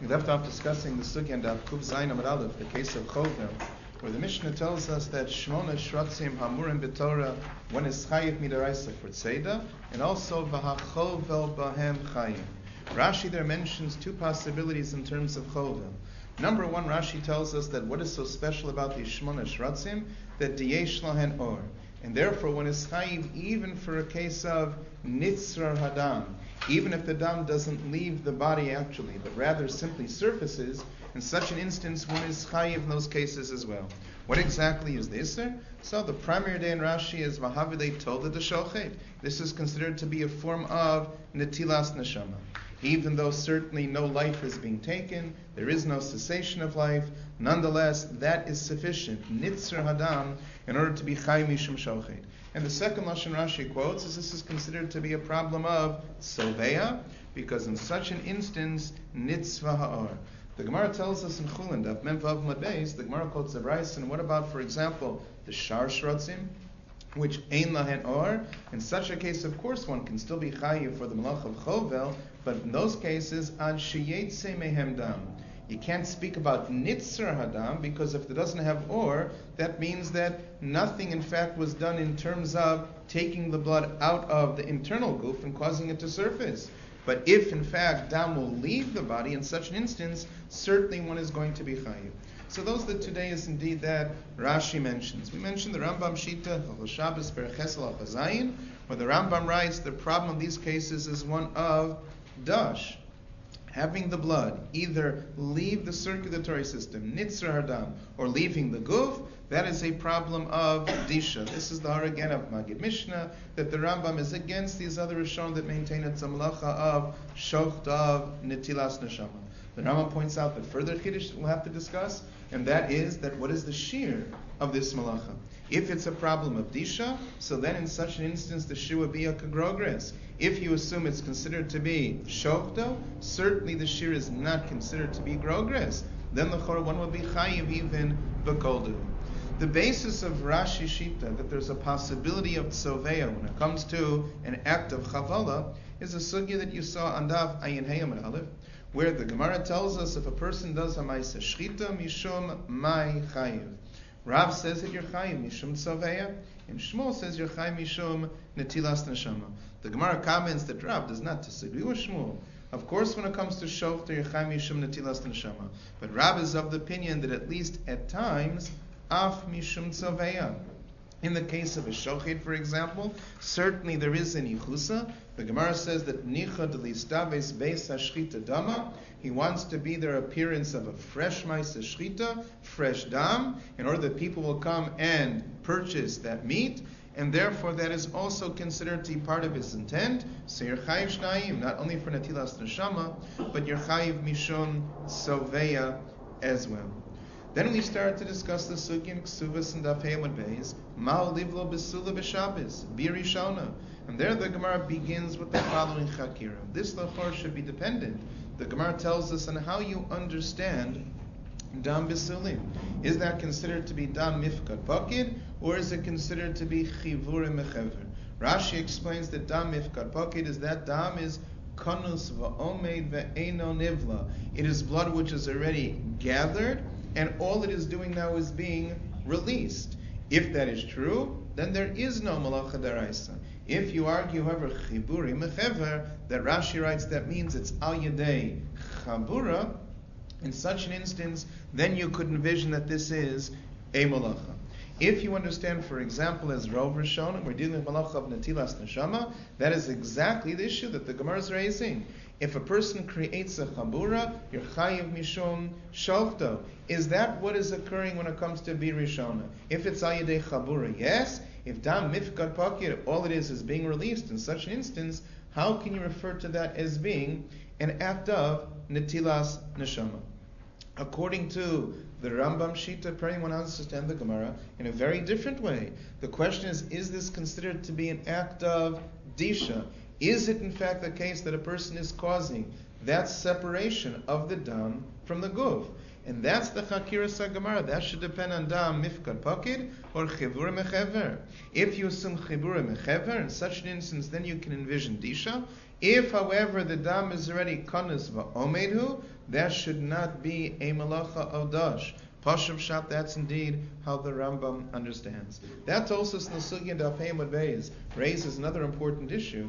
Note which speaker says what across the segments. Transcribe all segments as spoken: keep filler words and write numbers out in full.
Speaker 1: We left off discussing the sugya and Kuv Zayin Amud Aleph, the case of Chovel, where the Mishnah tells us that Shmona Shratzim Hamurim B'Torah, one is Chayiv Midaraisa for Tzeda, and also V'Hachovel Bahem Chayim. Rashi there mentions two possibilities in terms of Chovel. Number one, Rashi tells us that what is so special about these Shmona Shratzim, that Diyesh Lahen Or, and therefore one is Chayiv even for a case of Nitzrar Hadam, even if the dam doesn't leave the body actually, but rather simply surfaces. In such an instance, one is chayiv in those cases as well. What exactly is the Isser? So the primary day in Rashi is Mahavidei Tolda de Shochet. This is considered to be a form of Netilas Neshama. Even though certainly no life is being taken, there is no cessation of life, nonetheless, that is sufficient, Nitzar Hadam, in order to be chayiv mishum shochet. And the second Lashon Rashi quotes is this is considered to be a problem of Soveya, because in such an instance, Nitzvah Ha'or. The Gemara tells us in Chulin, Daf Mem Vav Amud Beis, the Gemara quotes the Bryce, and what about, for example, the Shar Shratzim, which Ein Lahen Or? In such a case, of course, one can still be chayiv for the Malach of Chovel, but in those cases, Ad Sheyetze Mehem Dam. You can't speak about Nitzar Hadam, because if it doesn't have Or, that means that nothing in fact was done in terms of taking the blood out of the internal goof and causing it to surface. But if in fact Dam will leave the body, in such an instance, certainly one is going to be Chayiv. So those that today is indeed that Rashi mentions. We mentioned the Rambam Shita, Chol Shabbos Berchesel Al Chazayin, where the Rambam writes the problem in these cases is one of Dash. Having the blood either leave the circulatory system, Nitzar Hadam, or leaving the guf, that is a problem of Disha. This is the har again of Magid Mishnah, that the Rambam is against these other Rishon that maintain its amlacha of Shocht of Netilas Neshama. The Rambam points out that further Chiddush we'll have to discuss, and that is that what is the shear of this malacha? If it's a problem of Disha, so then in such an instance the shear would be a kagrogres. If you assume it's considered to be shokto, certainly the shear is not considered to be grogres. Then the chor one will be chayiv even b'koldu. The basis of Rashi Shita, that there's a possibility of tzoveya when it comes to an act of chavala, is a sugya that you saw on Daf Ayin Hey Amud Aleph, where the Gemara tells us if a person does a ma'aseh shchita mishum mai chayiv. Rav says that you're chayiv mishum tzoveya, and Shmuel says you're chayiv mishum netilas neshama. The Gemara comments that Rav does not disagree with Shmuel. Of course, when it comes to shofter, you're chayiv mishum netilas neshama. But Rav is of the opinion that at least at times, af mishum tzoveya. In the case of a shochet, for example, certainly there is an yichusa. The Gemara says that nicha delistaves beis hashchita dama. He wants to be their appearance of a fresh ma'aseh shchita, fresh dam, in order that people will come and purchase that meat, and therefore that is also considered to be part of his intent. So you're chayiv shnayim, not only for netilas neshama, but you're chayiv mishum soveya as well. Then we start to discuss the sugya in Ksuvas and Daf Hey Amud Beis, Ma'u livlo besula b'Shabbos, birishona. And there the Gemara begins with the following chakira. This lachor should be dependent. The Gemara tells us on how you understand dam bisulim. Is that considered to be dam mifkat pakid, or is it considered to be chivur mechever? Rashi explains that dam mifkat pakid is that dam is konus va'omed ve'eno nivla. It is blood which is already gathered, and all it is doing now is being released. If that is true, then there is no malacha daraisa. If you argue, however, chiburi mechever, that Rashi writes that means it's al yedei chabura, in such an instance, then you could envision that this is a malacha. If you understand, for example, as Rov Rishon, we're dealing with malacha of netilas neshama, that is exactly the issue that the Gemara is raising. If a person creates a chabura, you're chayiv mishum shofto. Is that what is occurring when it comes to bir rishona? If it's al yedei chabura, yes. If dam mifkad pakir, all it is is being released in such an instance, how can you refer to that as being an act of netilas neshama? According to the Rambam Shita, anyone understand the Gemara in a very different way. The question is, is this considered to be an act of disha? Is it in fact the case that a person is causing that separation of the dam from the guf? And that's the Chakiras HaGemara. That should depend on Dam Mifkad Pakid or Chibur Mechever. If you assume Chibur Mechever, in such an instance, then you can envision Disha. If, however, the Dam is already Kanas Va'omedhu, that should not be a Malacha of Dash. Pashav Shat, that's indeed how the Rambam understands. That Tosas Nasugi and Dafayim Beis raises another important issue.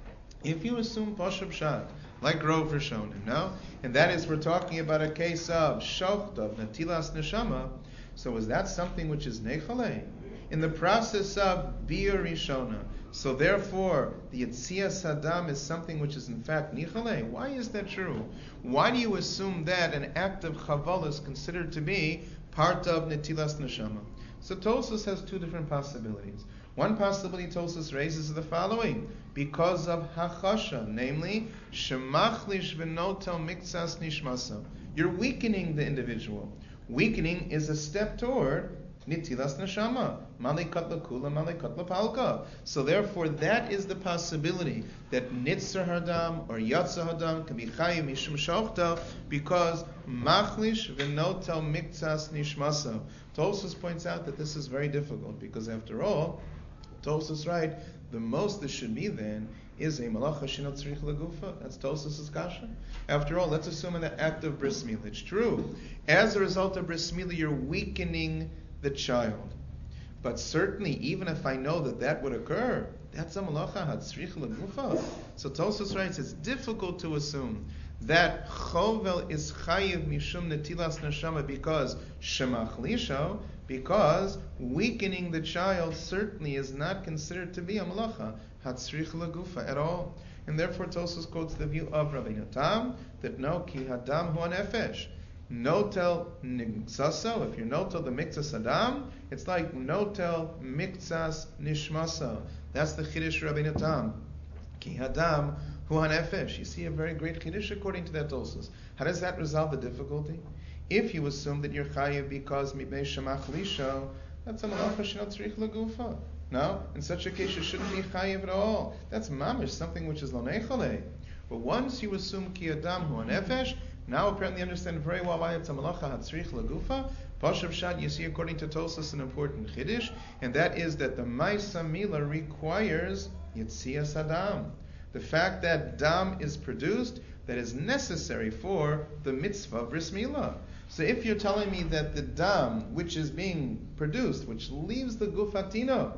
Speaker 1: If you assume Pashav Shat, like Rov Rishonim, no? And that is, we're talking about a case of Shochtav, Natilas Neshama, so is that something which is Nechale? In the process of Bia Rishona, so therefore, the Yetzias Hadam is something which is in fact Nichale. Why is that true? Why do you assume that an act of Chaval is considered to be part of Netilas Neshama? So Tosas has two different possibilities. One possibility Tosas raises is the following: because of Hachasha, namely, Shemachlish v'notel miktsas nishmasa. You're weakening the individual. Weakening is a step toward Nitilas Neshama, Malikat Lakula, Malikat Lapalka. So therefore, that is the possibility that Nitzer Hadam or Yatza Hadam can be Chayiv Mishum Shochta because Machlish v'notel miktsas nishmasa. Tosas points out that this is very difficult because after all, Tosas right, the most this should be then is a malacha shinot tzrich legufa. That's Tosas' kasha. After all, let's assume in the act of bris milah, it's true. As a result of bris milah, you're weakening the child. But certainly, even if I know that that would occur, that's a malacha hatzrich legufa. So Tosas writes, it's difficult to assume that chovel is chayiv mishum netilas neshama because shemachlisho, because weakening the child certainly is not considered to be a malacha hatzrich legufa at all. And therefore Tosas quotes the view of Rabbeinu Tam that no, ki hadam hu nefesh. Notel nigsaso, if you're notel the miktsas adam, it's like notel miktsas nishmasa. That's the chiddush Rabbeinu Tam. Ki hadam hu nefesh. You see a very great chiddush according to that Tosas. How does that resolve the difficulty? If you assume that you're chayiv because mipnei shemach lisho, that's a malacha shenot tzrich legufa. No, in such a case you shouldn't be chayiv at all. That's mamish, something which is lo nechale. But once you assume ki adam hu nefesh, now apparently understand very well why it's a malacha hatzrich legufa. Pashav Shat, you see according to Tosas an important chiddush, and that is that the Maisa Mila requires Yetzias Adam. The fact that dam is produced, that is necessary for the mitzvah of bris milah. So if you're telling me that the dam which is being produced, which leaves the gufatino,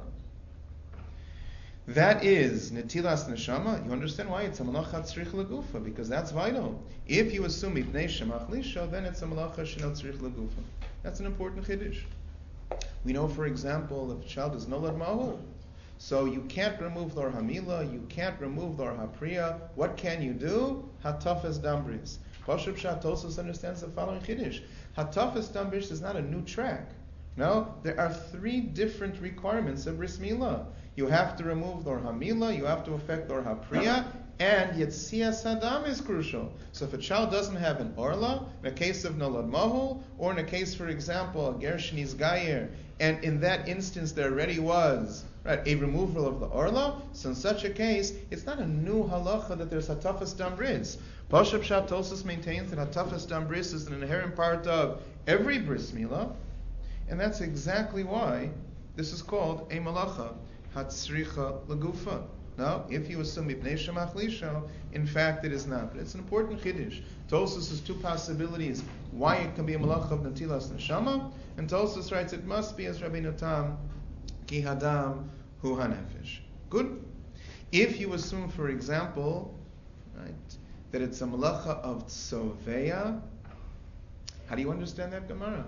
Speaker 1: that is netilas neshama, you understand why it's a malacha tzrich legufa, because that's vital. If you assume ibnei shemach lisho, then it's a malacha shenot tzrich legufa. That's an important chiddush. We know, for example, if a child is nolad mahul, so you can't remove lor hamila, you can't remove lor hapriya. What can you do? Hatafes dambris. Pashup Shat Tosas understands the following chiddush: Hatafes dambris is not a new track. No, there are three different requirements of bris milah. You have to remove lor hamila, you have to affect lor hapriya, and Yetzias Hadam is crucial. So if a child doesn't have an orla, in a case of nolad mahul, or in a case, for example, a gershoni's gayer, and in that instance there already was right a removal of the orla, so in such a case, it's not a new halacha that there's hatafas dambris. Pashup Shat Tosas maintains that hatafas dambris is an inherent part of every bris milah, and that's exactly why this is called a malacha hatzricha legufa. Now, if you assume ibnei shemach lisho, in fact it is not. But it's an important chiddush. Tosas has two possibilities why it can be a malacha of netilas neshama, and Tosas writes it must be as Rabbeinu Tam, ki hadam hu hanefesh. Good. If you assume, for example, right, that it's a malacha of tzoveya, how do you understand that Gemara?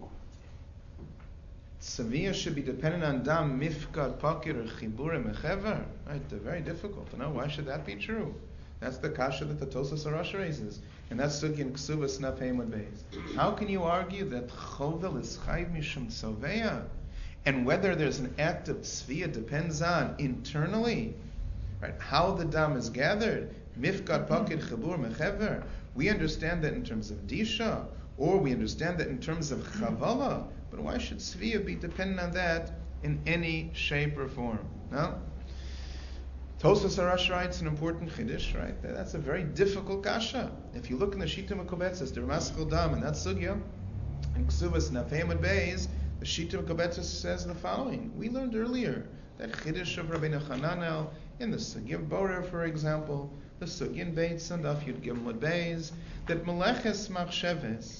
Speaker 1: Tzaviyah should be dependent on dam mifkad pakir or chibur mechever. Right, they're very difficult to know. Why should that be true? That's the kasha that the Tosas Arash raises, and that's sugi in ksuvas nafheim with beis. How can you argue that chovel is chayv mishum tzaviyah, and whether there's an act of tzviyah depends on internally, right? How the dam is gathered, mifkad pakir chibur mechever. We understand that in terms of disha, or we understand that in terms of chavala. But why should tzviyah be dependent on that in any shape or form? No? Tosfos Harash writes an important chiddush, right? That's a very difficult kasha. If you look in the Shita Mekobetzes, the Ramaskal Dam, and that sugya, in Ksuvas Nafeimad Beis, the Shita Mekobetzes says the following. We learned earlier that chiddush of Rabbeinu Hananel in the Sugya Borer, for example, the Sugya in Beitz and Daf Yud Gimel Beis, that Meleches Machsheves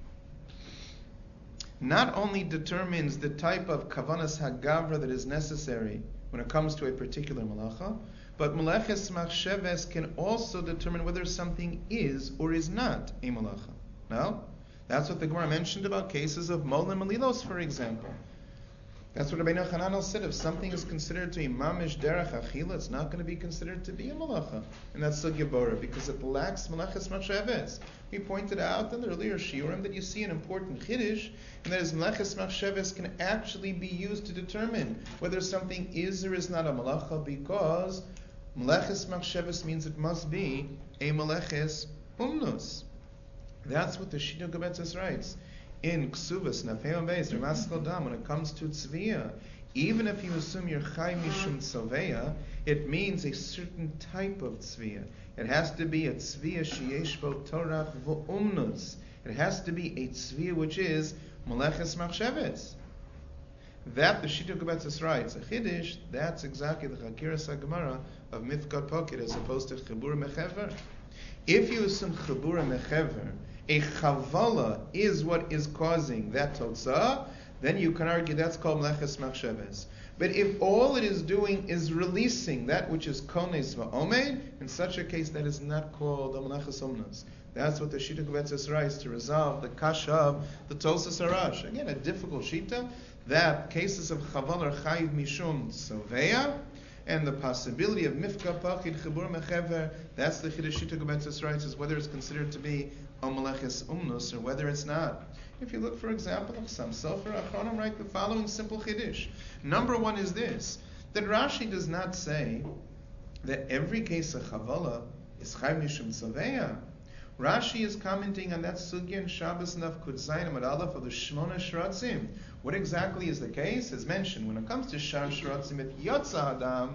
Speaker 1: not only determines the type of Kavanas Hagavra that is necessary when it comes to a particular malacha, but Meleches Machsheves can also determine whether something is or is not a malacha. Now, that's what the Gemara mentioned about cases of Mol and Malilos, for example. That's what Rabbeinu Hananel said. If something is considered to be mamish derech achila, it's not going to be considered to be a malacha. And that's sugya bora, because it lacks meleches machsheves. We pointed out in the earlier shiurim that you see an important chiddush, and that is meleches machsheves can actually be used to determine whether something is or is not a malacha, because meleches machsheves means it must be a meleches umnus. That's what the Shita Mekobetzes writes. In Ksuvas, Nafeim Beis, Ramaskal Dam, when it comes to tzviya, even if you assume you're chai mishum tzoveya, it means a certain type of tzviya. It has to be a tzviya sheyesh bo torach v'umnus. It has to be a tzviya which is meleches machsheves. That the Shita Mekobetzes writes, a chiddush, that's exactly the Chakiras HaGemara of Mifkad Pocket as opposed to Chibur Mechever. If you assume Chibur Mechever, a chavala is what is causing that totzah, then you can argue that's called meleches machsheves. But if all it is doing is releasing that which is kones va'omed, in such a case that is not called a meleches omnus. That's what the Shita Mekobetzes writes to resolve the kasha of the Tosfos Harash. Again, a difficult shita, that cases of chavala are chayiv mishum tzoveya, and the possibility of mifka pachid chibur mechever, that's the chiddush Shita Mekobetzes writes, is whether it's considered to be a meleches umnus or whether it's not. If you look, for example, of some Sofer Achronim write the following simple chiddush. Number one is this, that Rashi does not say that every case of chavala is chayv mishum tzoveya. Rashi is commenting on that sugya in Shabbos Naf Kut Zayin Amud Aleph of the Shmona Shratzim. What exactly is the case? As mentioned, when it comes to Shar Shratzim, if Yotza Adam,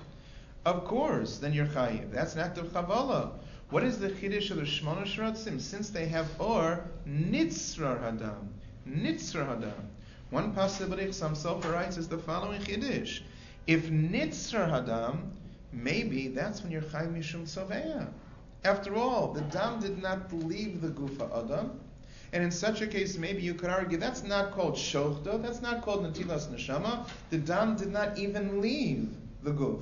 Speaker 1: of course, then you're chayiv. That's an act of chavala. What is the chiddush of the Shmona Shratzim? Since they have or, nitzrar hadam. Nitzrar hadam. One possibility, some Sofer writes, is the following chiddush. If nitzrar hadam, maybe that's when you're chayiv mishum tzoveya. After all, the dam did not leave the gufa adam, and in such a case, maybe you could argue that's not called shochdo, that's not called natilas neshama. The dam did not even leave the guf.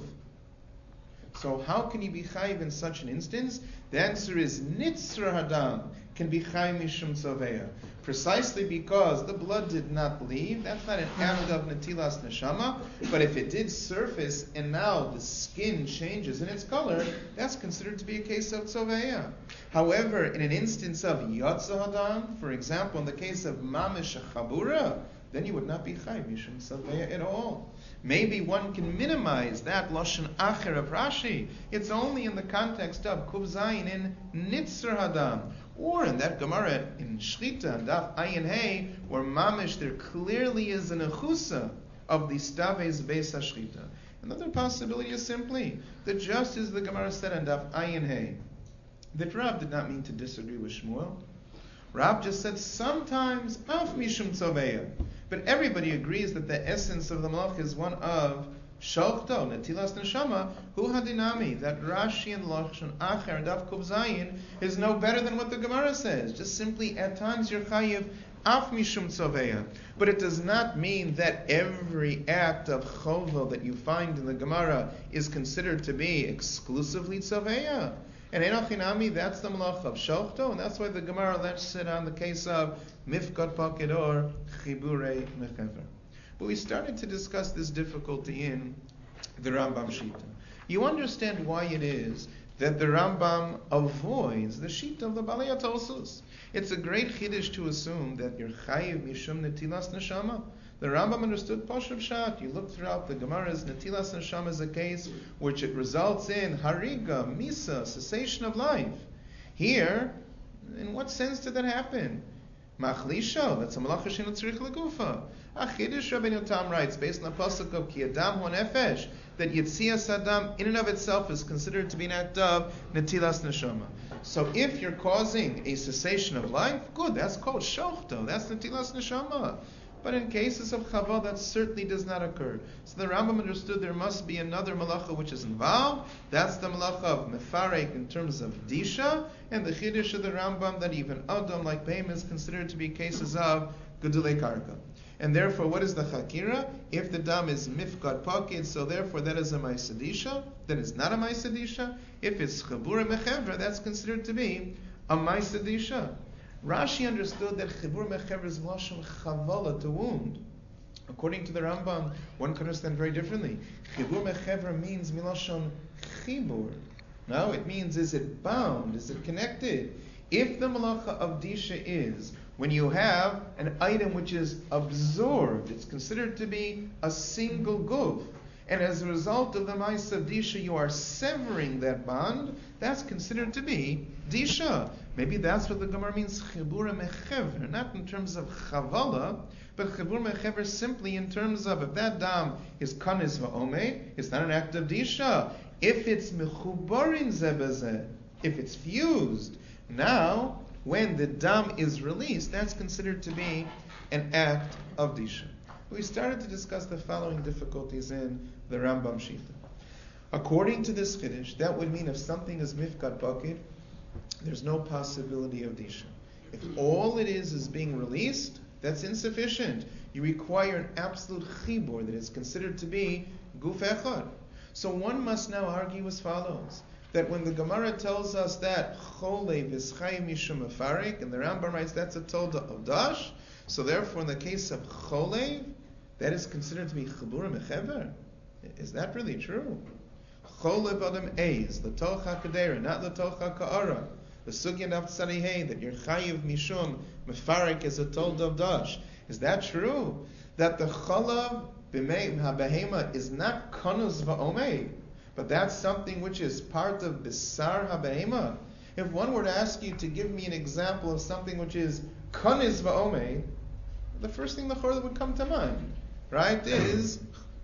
Speaker 1: So how can you be chayiv in such an instance? The answer is nitzra hadam can be chayiv mishum tzoveya, precisely because the blood did not leave. That's not an act of natilas neshama. But if it did surface and now the skin changes in its color, that's considered to be a case of tzoveya. However, in an instance of yotza hadam, for example, in the case of mamish chabura, then you would not be chayiv mishum tzoveya at all. Maybe one can minimize that lashon acher of Rashi. It's only in the context of kuv zayin in nitzar hadam, or in that Gemara in Shchita and Daf Ayin Hey, where mamish there clearly is an achusa of the staves beis hashchita. Another possibility is simply that just as the Gemara said in Daf Ayin Hey, that Rav did not mean to disagree with Shmuel. Rav just said sometimes af mishum tzoveya. But everybody agrees that the essence of the malach is one of shalchto, netilas neshama, hu hadinami, that Rashi and Lashon Acher and Daf Kuf Zayin is no better than what the Gemara says. Just simply, at times you're chayiv af mishum tzoveya. But it does not mean that every act of chovel that you find in the Gemara is considered to be exclusively tzoveya. And enochinami, that's the malach of shalchto, and that's why the Gemara lets it on the case of mifkad pakid or chibure mechever. But we started to discuss this difficulty in the Rambam Shita. You understand why it is that the Rambam avoids the Shita of the Balei HaTosfos. It's a great chiddush to assume that you're chayiv mishum netilas neshama. The Rambam understood Pashup Shat. You look throughout the Gemara's, netilas neshama is a case which it results in hariga, misa, cessation of life. Here, in what sense did that happen? Machlisha, that's a malacha she'en tzrich legufa. Achidish Rabbeinu Tam writes, based on the pasuk of Ki Adam Hu Nefesh, that Yitzias Adam in and of itself is considered to be an act of Netilas Neshama. So if you're causing a cessation of life, good, that's called Shochto, that's Netilas Neshama. But in cases of Chava, that certainly does not occur. So the Rambam understood there must be another malacha which is involved. That's the malacha of Mefarek in terms of Disha, and the Chiddush of the Rambam that even Adam, like Behem, is considered to be cases of Gedulei Karka. And therefore, what is the Chakira? If the dam is Mifkat Pakid, so therefore that is a Maisadisha, that is not a Maisadisha. If it's Chabura Mechever, that's considered to be a Maisadisha. Rashi understood that Chibur Mechever is Lashon Chavala, to wound. According to the Rambam, one can understand very differently. Chibur Mechever means Milashon Chibur. No, it means, is it bound? Is it connected? If the malacha of Disha is when you have an item which is absorbed, it's considered to be a single guf. And as a result of the Ma'is of Disha, you are severing that bond, that's considered to be Disha. Maybe that's what the Gemara means, Chibura Mechever, not in terms of Chavala, but Chibur Mechever simply in terms of, if that dam is Kanis Va'omei, it's not an act of Disha. If it's Mechubarin Zebezeh, if it's fused, now, when the dam is released, that's considered to be an act of Disha. We started to discuss the following difficulties in the Rambam Shita. According to this Chiddush, that would mean if something is Mifkat Bakid, there's no possibility of Disha. If all it is is being released, that's insufficient. You require an absolute Chibur that is considered to be Guf Echad. So one must now argue as follows, that when the Gemara tells us that Cholev is Chayim Mishum Mefarek, and the Rambam writes that's a Tolda of Dash, so therefore in the case of Cholev, that is considered to be Chibur Mechever. Is that really true? Cholev Adam Eiz, L'tocha Kadera, not L'tocha Ka'ara. The Sugya Naf Tzarihei, that you're Chayiv Mishum Mefarek is a Tolda of Dash. Is that true? That the Cholav B'mei HaBehema is not Kanuz Va'omei, but that's something which is part of Bisar HaBehema. If one were to ask you to give me an example of something which is Kanis Va'omei, the first thing the Chorah would come to mind, right, is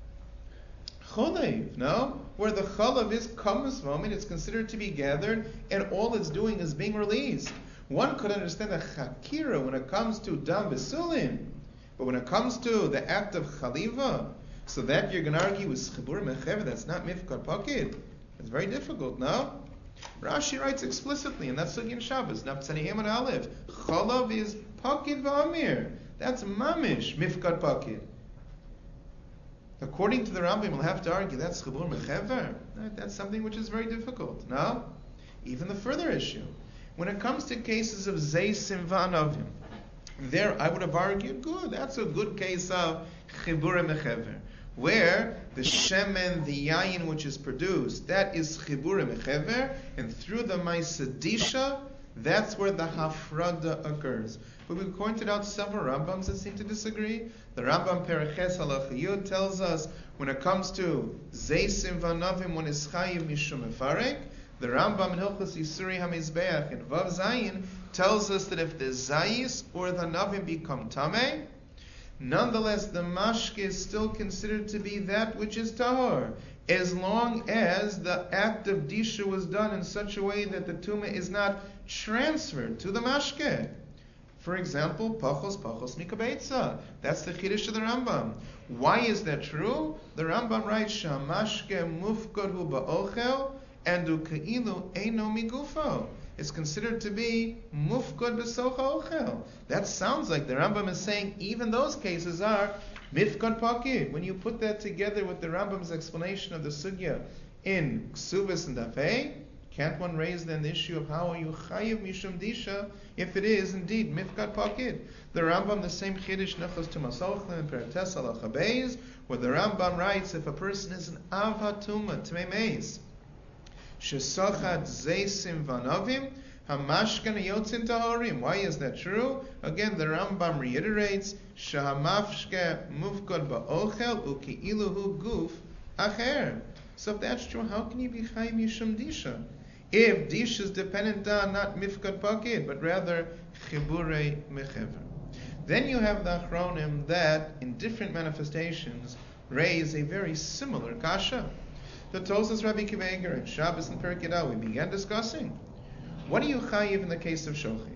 Speaker 1: Cholev, no? Where the Cholav is Kanis Va'omei, it's considered to be gathered, and all it's doing is being released. One could understand a Chakira when it comes to Dam Besulin, but when it comes to the act of Chaliva, so that you're going to argue with Chibur Mechever, that's not Mifkat Pakid. It's very difficult, no? Rashi writes explicitly, and that's Sugin Shabbos, Naptzani Eman Aleph, Cholav is Pakid V'amir. That's Mamish, Mifkat Pakid. According to the Rambam, we'll have to argue that's Chibur Mechever. That's something which is very difficult, no? Even the further issue. When it comes to cases of Zeisim V'anavim, there I would have argued, good, that's a good case of Chibur Mechever, where the shemen, the yayin which is produced, that is Chibur Mechever, and through the Maisadisha, that's where the Hafrada occurs. But we pointed out several Rambams that seem to disagree. The Rambam Pereches Halacha Yud tells us when it comes to Zeisim V'anavim, when it's Chayiv Mishum Mefarek, the Rambam in Hilchos Yisuri HaMizbeach in Vav Zayin tells us that if the Zayis or the Navim become Tameh, nonetheless the Mashke is still considered to be that which is Tahor, as long as the act of Disha was done in such a way that the Tumah is not transferred to the Mashke. For example, Pachos Pachos Mikabetza. That's the Chiddush of the Rambam. Why is that true? The Rambam writes, Shamashke Mufkod Hu Ba'ochel, and Ukailu Eino Migufo. It's considered to be Mufkod B'socha Ochel. That sounds like the Rambam is saying even those cases are Mifkod Pakir. When you put that together with the Rambam's explanation of the Sugya in Ksubis and Dafei, can't one raise then the issue of how are you Chayiv Mishum Disha if it is indeed Mifkod Pakir? The Rambam, the same Chiddush Nechos Tumasochle and Peretes Halacha Beis, where the Rambam writes if a person is an Avhatuma Tmei Meis, Shesochat Zeisim Vanavim, Hamashkan Yotzin Tahorim. Why is that true? Again, the Rambam reiterates, Shahamafshke Mufkod Ba'ochel Uki'iluhu Guf Acher. So if that's true, how can you be Chayim Yishum Disha? If Disha is dependent on not Mifkod Pakid, but rather Chiburei Mechever. Then you have the Achronim that, in different manifestations, raise a very similar kasha. The Tosas Rabbi Akiva Eiger and Shabbos and Perek Yud we began discussing. What do you chayiv in the case of shochet?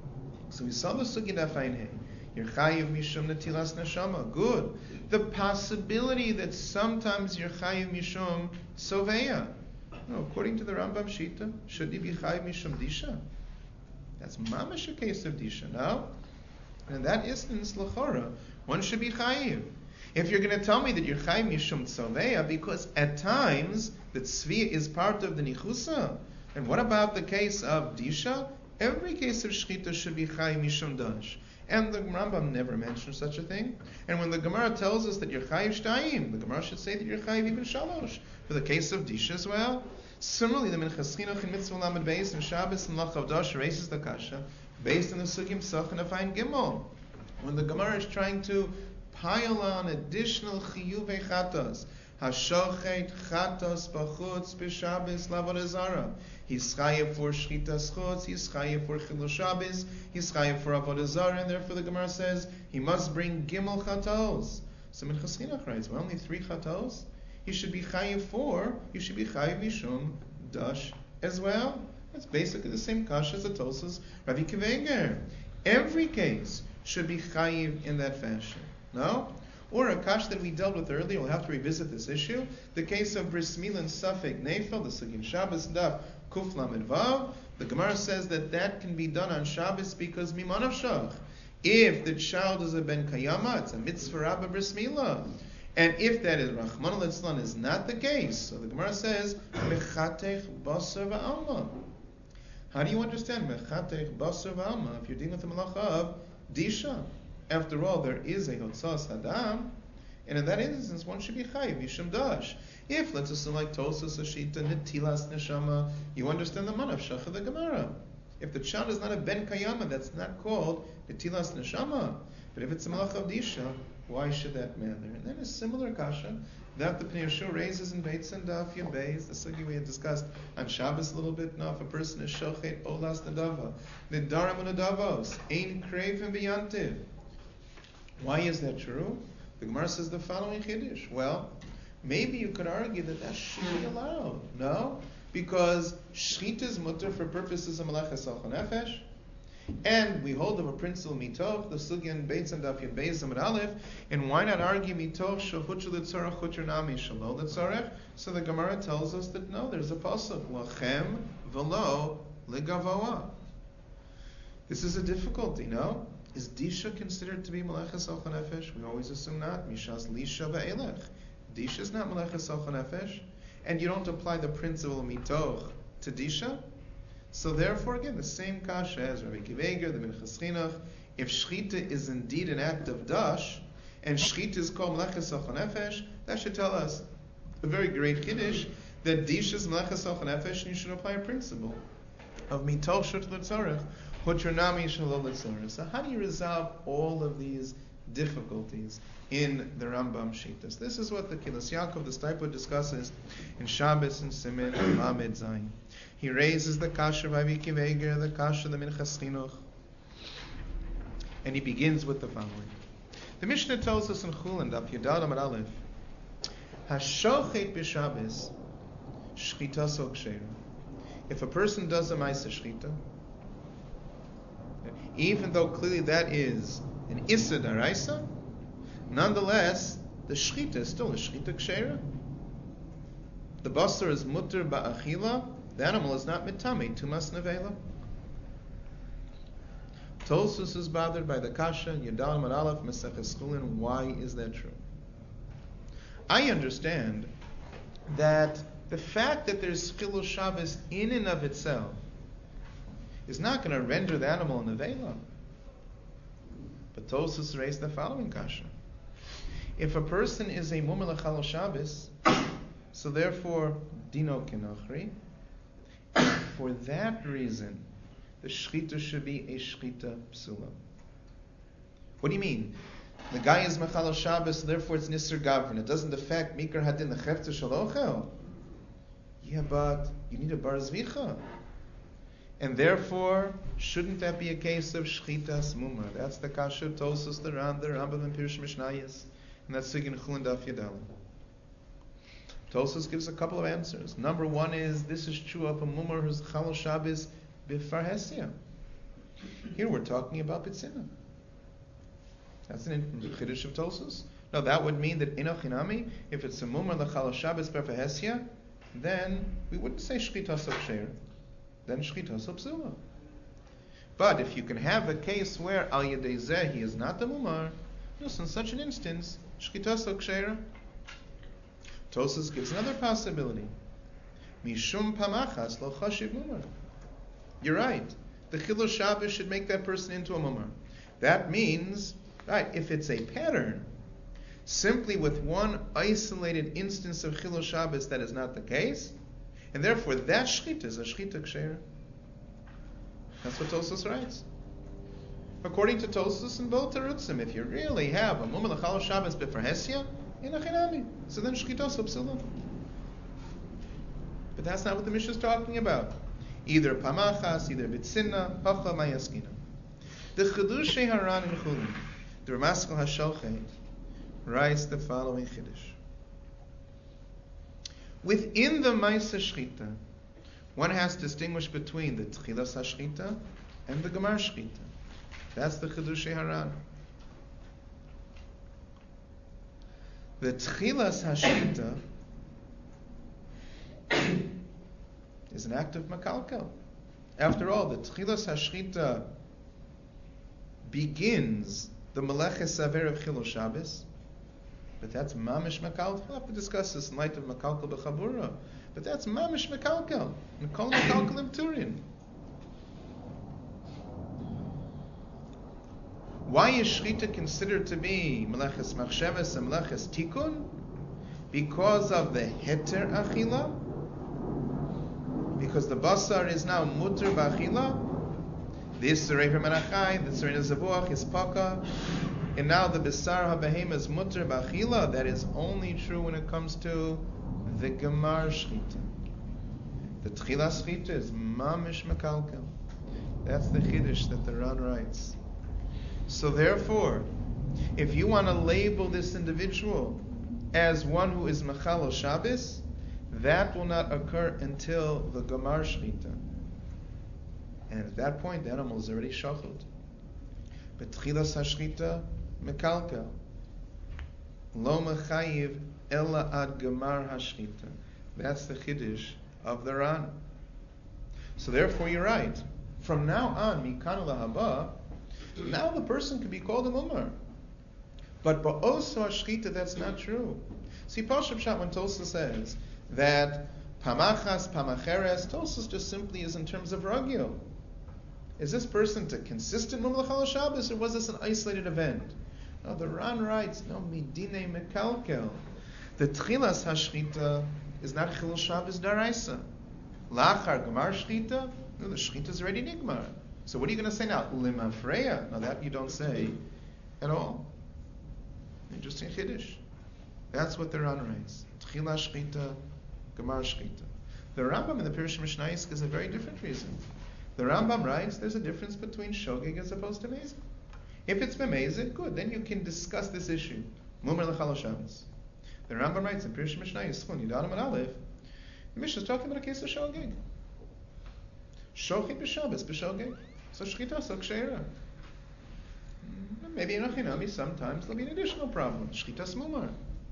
Speaker 1: So we saw the sugi dafayin hey. You're chayiv mishum netilas neshama. Good. The possibility that sometimes you're chayiv mishum soveya. No, according to the Rambam Shita, should he be chayiv mishum disha? That's mamash a case of disha. No. And in that instance, l'chora, one should be chayiv. If you're going to tell me that you're chayiv mishum tzoveya, because at times the tzvi is part of the nichusa, and what about the case of disha? Every case of shchita should be chayiv mishum dash. And the Rambam never mentions such a thing. And when the Gemara tells us that you're chayiv shtayim, the Gemara should say that you're chayiv even shalosh. For the case of disha as well. Similarly, the Minchas Chinuch in Mitzvah Lamed Beis and Shabbos and Lachav Dash raises the kasha based on the Sugim Sach and Afayin Gimel. When the Gemara is trying to pile on additional chiyuvei chatos, hashochet chatos b'chutz b'Shabbos l'avodah zara. He's chayiv for shchitas chutz, he's chayiv for chilul Shabbos, he's chayiv for avodah zara, and therefore the Gemara says he must bring gimel chatos. So Minchas Chinuch writes, well, only three chatos. He should be chayiv for, he should be chayiv mishum dash as well. That's basically the same kasha as the Tosas Rabbi Akiva Eiger. Every case should be chayiv in that fashion. No? Or a kash that we dealt with earlier, we'll have to revisit this issue. The case of bris milah and safek nefel, the Sugin Shabbos daf kuf lamed vav. The Gemara says that that can be done on Shabbos because mimanav shach. If the child is a ben kayama, it's a mitzvah rabba bris milah. And if that is Rachmana litzlan is not the case, so the Gemara says mechatech basar va'alma. How do you understand mechatech basar va'alma if you're dealing with the malacha of disha? After all, there is a hotzas hadam, and in that instance, one should be chayiv yishum dash. If, let's assume, like Tosas Ashita netilas neshama, you understand the manav shach of the Gemara. If the child is not a ben kayama, that's not called netilas neshama. But if it's a malach of disha, why should that matter? And then a similar kasha that the Pnei Yehoshua raises in Beitz and Daf Yud Beis, the sugi we had discussed on Shabbos a little bit. Now, if a person is shochet olas nadava, nidarim unadavos, ein kreivim biyantiv. Why is that true? The Gemara says the following chiddush. Well, maybe you could argue that that should be allowed. No? Because shchita is mutter for purposes of malachas al nefesh, and we hold of a principle mitoch, the sugi and Beitz and Daf Yud Beis Amud Aleph, and why not argue mitoch shehutzu l'tzorach hutzer nami shelo l'tzorach? So the Gemara tells us that no, there's a pasuk lachem v'lo legavoa. This is a difficulty, no? Is disha considered to be malachas al nefesh? We always assume not. Mishas lisha ve'elech. Disha is not malachas al nefesh, and you don't apply the principle mitoch to disha. So therefore, again, the same kasha as Rabbi Akiva Eiger, the Minchas Chinuch. If shchita is indeed an act of dash, and shchita is called malachas al nefesh, that should tell us a very great chiddush that disha is malachas al nefesh, and you should apply a principle of mitoch shut l'tzorech, huternami shelo l'tzorech. So how do you resolve all of these difficulties in the Rambam Shitas? This is what the Kilas Yaakov, the Steipler, discusses in Shabbos and Simin and Lamed Zayin. He raises the kasha of Rabbi Akiva Eiger, the kasha of the Minchas Chinuch, and he begins with the following. The Mishnah tells us in Chulin, Daf Yudal Amud Aleph, Hashochet b'Shabbos shchitaso ksheira. If a person does a ma'aseh shchita, even though clearly that is an issa daraisa, nonetheless the shchita is still a shchita ksheira. The basar is mutter ba'achila. The animal is not mitame tumas nevela. Tosfos is bothered by the kasha Yudal Amud Aleph Maseches Chulin. Why is that true? I understand that the fact that there's chilul Shabbos in and of itself is not going to render the animal an nevela. But Tosfos raised the following kasha: if a person is a mumer l'chal Shabbos, so therefore dino kinachri. For that reason, the shchita should be a shchita psula. What do you mean? The guy is mechal Shabbos, therefore it's nisr gavrin. It doesn't affect mikar hadin the chefta shalochel. Yeah, but you need a bar zvicha. And therefore, shouldn't that be a case of shchitas mumar? That's the kasha Tosfos, the Ran, the Rambam, and Pirush Mishnayos, and that's Sigin Chulin Daf Yadalim. Tosfos gives a couple of answers. Number one is this is true of a mumar who's Chalal Shabbos b'farhesia. Here we're talking about bitzina. That's an chiddush of Tosfos. No, that would mean that in Achinami, if it's a mumar l'Chalal Shabbos b'farhesia, then we wouldn't say shchitas of then shchitas psula. But if you can have a case where al yedei zeh he is not the mumar, just in such an instance, shchitas kshera. Tosfos gives another possibility. Mishum pamachas lo chashiv mumar. You're right. The chilul Shabbos should make that person into a mumar. That means, right, if it's a pattern, simply with one isolated instance of chilul Shabbos, that is not the case. And therefore, that shchita is a shchita kshera. That's what Tosfos writes. According to Tosfos and both Terutzim, if you really have a mumar l'Chalal Shabbos b'farhesia, in a chinami, so then shchita psula. But that's not what the Mishnah is talking about. Either pamachas, either bitzina, pacha mayaskina. The Chidushei Haran in Chulin, the Ramaskal HaShochet, writes the following chiddush. Within the Maisa Shchita, one has to distinguish between the Tchilas HaShchita and the Gemar Shchita. That's the Chidushei Haran. The Tchilas HaShchita is an act of Makalkel. After all, the Tchilas HaShchita begins the Meleches Saver of Chilul Shabbos, but that's mamish makalkel. We'll have to discuss this in light of makalkel b'chabura. But that's mamish makalkel. And kol makalkel im turin. Why is shchita considered to be meleches machshavas and meleches tikun? Because of the heter achila. Because the basar is now muter b'achila. The Yisrei Menachai, the Yisrei Zavuach is paka. And now the Besar HaBehem is mutter b'achila. That is only true when it comes to the Gemar Shchita. The Tchila Shchita is Mamish Mekalkel. That's the Chiddush that the Ran writes. So therefore, if you want to label this individual as one who is Mechalel Shabbos, that will not occur until the Gemar Shchita. And at that point, the animal is already shachud. But Tchilas HaShchita, Mekalkel. Lo mechayiv ela ad gemar hashchita. That's the chiddush of the Ran. So therefore, you're right. From now on, mikan lahaba, now the person can be called a mumar. But ba'oso hashchita, that's not true. See, Pashup Shat when Tosfos says that pamachas, pamacheres, Tosfos just simply is in terms of ragyo. Is this person to consistent mumar l'Chalal Shabbos, or was this an isolated event? No, the Ran writes, no, midine mekalkel. The Tchilas HaShchita is not Chilul Shabbos daraisa. Lachar Gemar Shchita, no, the Shchita is already nigmar. So what are you going to say now? Limafreya. Now that you don't say at all. Interesting chiddush. That's what the Ran writes. Tchilas Shchita, Gemar Shchita. The Rambam in the Pirush Mishnayos gives a very different reason. The Rambam writes there's a difference between shogeg as opposed to mezid. If it's b'mezid, good, then you can discuss this issue. Mumar l'Chalal Shabbos. The Rambam writes in Pirush Mishnayos, Chulin Yudalim and Aleph, the Mishnah is talking about a case of shogeg. Shochid b'Shabbos b'shogeg. So shchita, so kshera. Maybe in Achinami sometimes there'll be an additional problem. Shchitas mumar.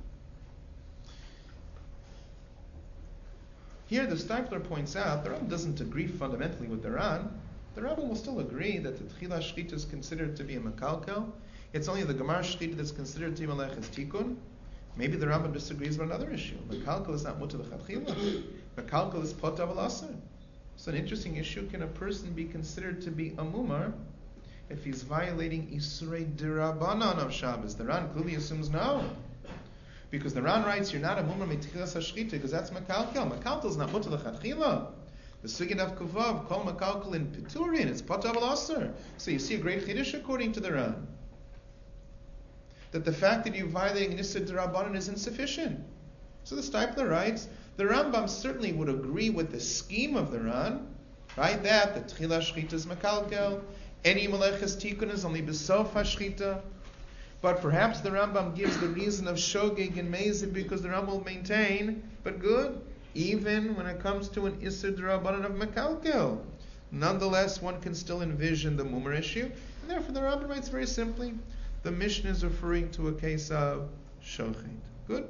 Speaker 1: Here the Steipler points out, the Rambam doesn't agree fundamentally with the Ran. The Rambam will still agree that the Tchila Shchita is considered to be a Mekalkel. It's only the Gemar Shchita that's considered to be Meleches Tikun. Maybe the Rambam disagrees about another issue. Mekalkel is not Mutar L'Chatchila. Mekalkel is Potav Al-Asr. So an interesting issue, can a person be considered to be a Mumar if he's violating Isurei Dirabanan of Shabbos? The Ran clearly assumes no. Because the Ran writes, you're not a mumar mitchilas hashchita, because that's makalkel. Makalkel is not mutar l'chatchila. The sugin of kuvav, kol makalkel in piturin, it's potav al-aser. So you see a great chiddush according to the Ran, that the fact that you're violating Nisr D'Rabbanan is insufficient. So the Steipler writes, the Rambam certainly would agree with the scheme of the Ran, Right? That the tchila shchita is makalkel. Any meleches tikkun is only besof hashchita. But perhaps the Rambam gives the reason of shogeg and mezid because the Rambam will maintain, but good, even when it comes to an isur d'rabbanan of makalkel. Nonetheless, one can still envision the mumar issue, and therefore the Rambam writes very simply, the Mishnah is referring to a case of shochet. Good?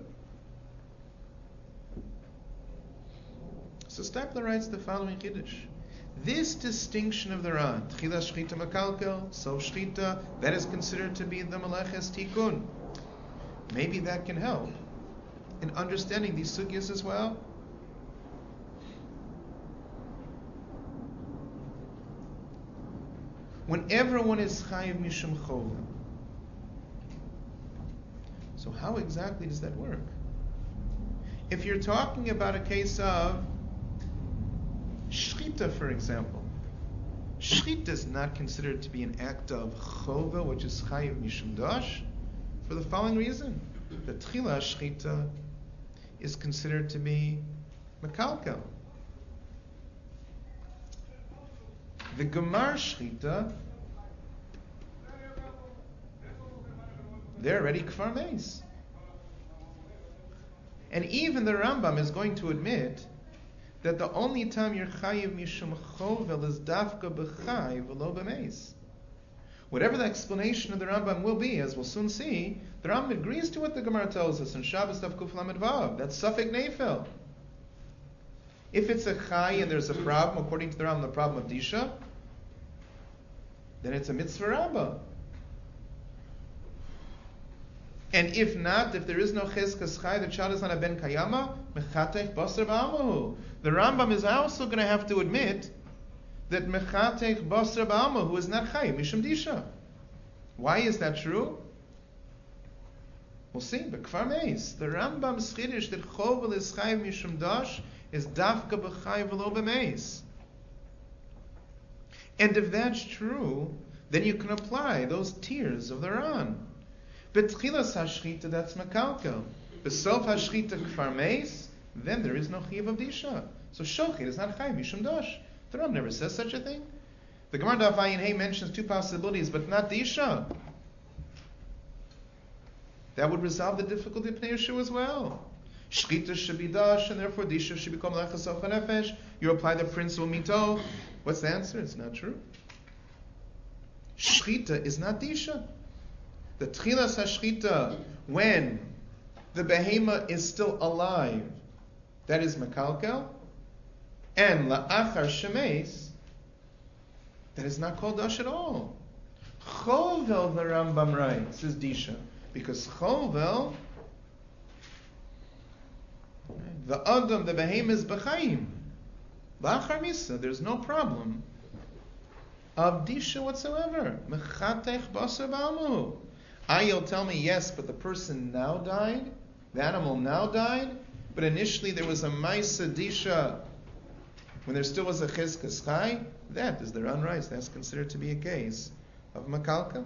Speaker 1: So Stapler writes the following Kiddush. This distinction of the Ran, Tchila Shchita Makalkel, Sof Shchita, that is considered to be the Meleches Tikkun. Maybe that can help in understanding these sugyas as well. Whenever one is Chayiv Mishum Chola, so how exactly does that work? If you're talking about a case of Shchita, for example, Shchita is not considered to be an act of Chova, which is Chayiv Mishum Dash, for the following reason. The Tchila Shchita is considered to be Mekalkel. The Gemar Shchita, they're already Kfar Meis. And even the Rambam is going to admit that the only time you're chayiv mishum chovel is dafka b'chay v'lo b'meis. Whatever the explanation of the Rambam will be, as we'll soon see, the Rambam agrees to what the Gemara tells us in Shabbos Daf Kuf Lamed Vav. That's Safek Neifel. If it's a chay and there's a problem, according to the Rambam, the problem of disha, then it's a mitzvah rabbah. And if not, if there is no chizkas chay, the child is not a ben kayama, mechatech basar ba'amahu. The Rambam is also going to have to admit that mechatech basar ba'amahu is not chay, mishum disha. Why is that true? We'll see, but kfar meis. The Rambam's chiddush that chovel is chay mishum dash is dafka b'chay v'lo b'meis. And if that's true, then you can apply those tiers of the Ran. Betchilas hashchita, that's makalkel. Besof hashchita kfar meis, then there is no chiyuv of disha. So shochet is not chayiv mishum dash. The Ram never says such a thing. The Gemara Daf Ayin Hey mentions two possibilities, but not disha. That would resolve the difficulty of Pnei Yeshua as well. Shchita should be dash, and therefore disha should become lechas of nefesh. You apply the principle mito. What's the answer? It's not true. Shchita is not disha. The tchilas hashchita, when the behema is still alive, that is makalkel, and la'achar shemeis, that is not called dash at all. Chovel, the Rambam writes, is disha, because chovel, the adam, the behema is b'chaim, la'achar misa, there's no problem of disha whatsoever. Mechatech basar ba'amu. I, you'll tell me, yes, but the person now died, the animal now died, but initially there was a maisa disha when there still was a chizkas chai. That is the Ran writes. That's considered to be a case of makalka.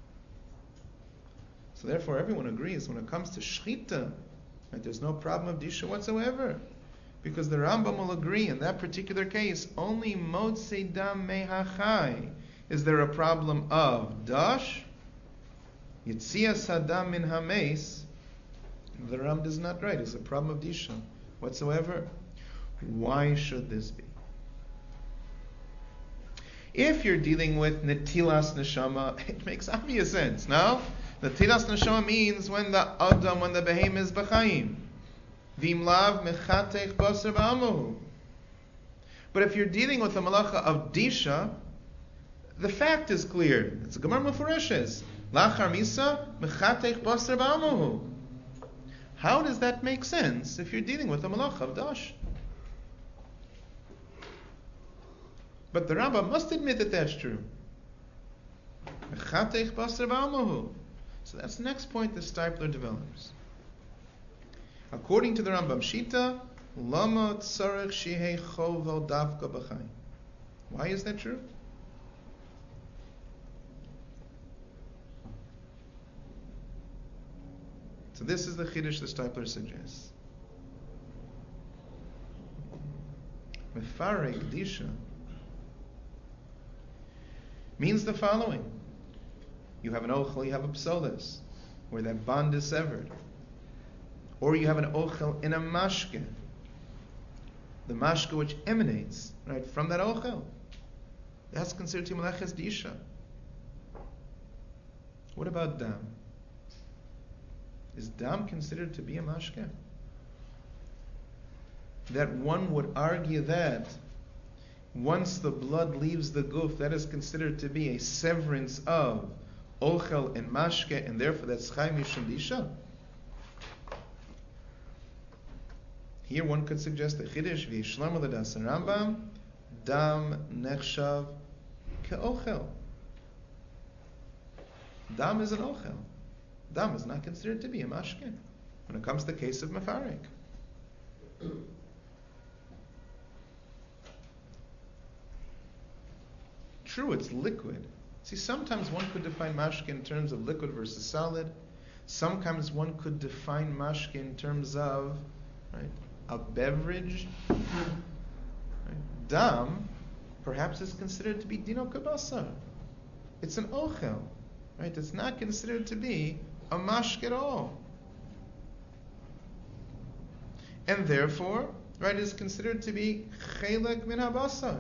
Speaker 1: So therefore, everyone agrees when it comes to shchita, right, there's no problem of disha whatsoever, because the Rambam will agree in that particular case only motzei dam mehachai is there a problem of dash. Yitzias hadam min hameis, the Ram does not write. It's a problem of disha whatsoever. Why should this be? If you're dealing with netilas neshama, it makes obvious sense. No, netilas neshama means when the adam, when the behem is b'chaim. Vimlav mechatech basar ba'amu. But if you're dealing with the malacha of disha, the fact is clear. It's a Gemara Mefureshes. Lachar misa mechatech basar ba'amu. How does that make sense if you're dealing with the malacha of dash? But the Rambam must admit that that's true. Mechatech basar ba'amu. So that's the next point that Stipler develops. According to the Rambam Shita, lama tzarech shehei chovel davka b'chai. Why is that true? So this is the chiddush the Stipler suggests. Mefarek disha means the following. You have an ochel, you have a psolis, where that bond is severed. Or you have an ochel in a mashke, the mashke which emanates right from that ochel. That's considered to be meleches disha. What about dam? Is dam considered to be a mashke? That one would argue that once the blood leaves the guf, that is considered to be a severance of ochel and mashke, and therefore that's chai mishum disha. Here one could suggest the chiddush v'yishlam l'das Rambam dam nechshav ke'ochel. Dam is an ochel. Dam is not considered to be a mashke when it comes to the case of mefarek. True, it's liquid. See, sometimes one could define mashke in terms of liquid versus solid. Sometimes one could define mashke in terms of right, a beverage. Right. Dam, perhaps, is considered to be dino kabasa. It's an ochel. Right? It's not considered to be a mashke at all. And therefore, right, is considered to be chelek min habasar.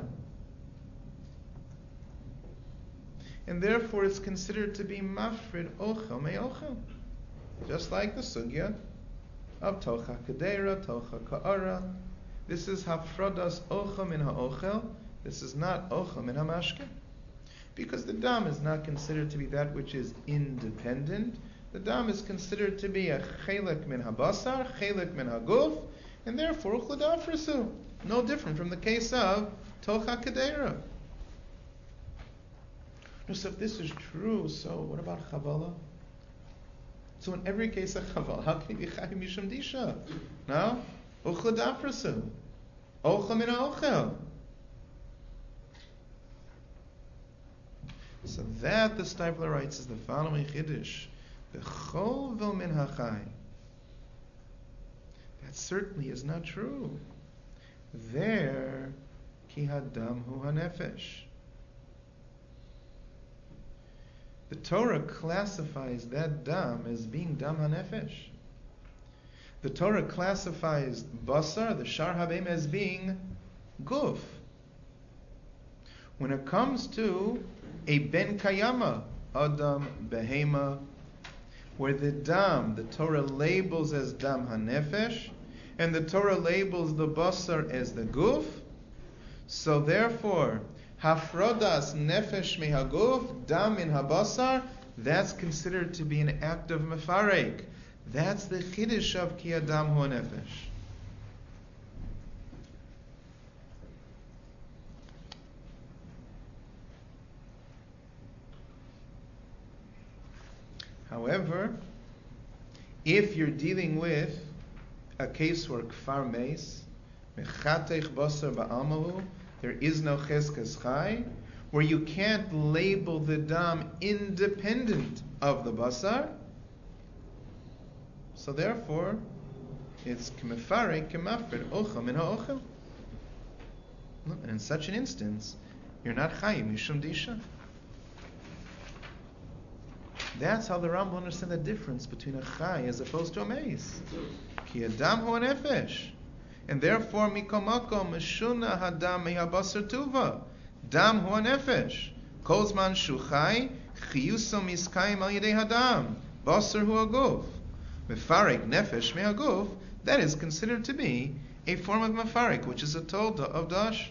Speaker 1: And therefore it's considered to be mafrid ochel me ochel. Just like the sugya of tocha kedera, tocha ka'ara. This is hafradas ochel min ha'ochel. This is not ochel min ha'mashke. Because the dam is not considered to be that which is independent. The dam is considered to be a chelek min habasar, chelek min haguf, and therefore uchla dafrasu. No different from the case of tocha kedera. So if this is true, so what about chavala? So in every case of chavala, how can it be chayim mishum disha? No? Uchla dafrasu. Ochel min ha'ochel. So that the Steipler writes is the following chiddush: V'chol vel min hachai. That certainly is not true. There, ki hadam hu hanefesh. The Torah classifies that dam as being dam hanefesh. The Torah classifies basar, the shar habem, as being guf. When it comes to a ben kayama, adam, behema, where the dam, the Torah labels as dam hanefesh, and the Torah labels the basar as the guf, so therefore, hafrodas nefesh mehaguf, dam in habasar, that's considered to be an act of mefarek. That's the chiddush of ki adam hu nefesh. However, if you're dealing with a case where kfar meis, mechatech basar ba'almahu, there is no cheskas chai, where you can't label the dam independent of the basar, so therefore, it's k'mefarek k'mafred ochel min ha'ochel. And in such an instance, you're not chayim mishum disha. That's how the Rambam understands the difference between a chai as opposed to a meis. Ki adam hu nefesh. And therefore, mikomakom meshuna hadam mehabasar tuva. Dam hu nefesh. Kozman shuchai chiyusom miskayim al yedei hadam. Basar hu aguf. Mefarek nefesh mehaguf. That is considered to be a form of mefarek, which is a tolda of dash.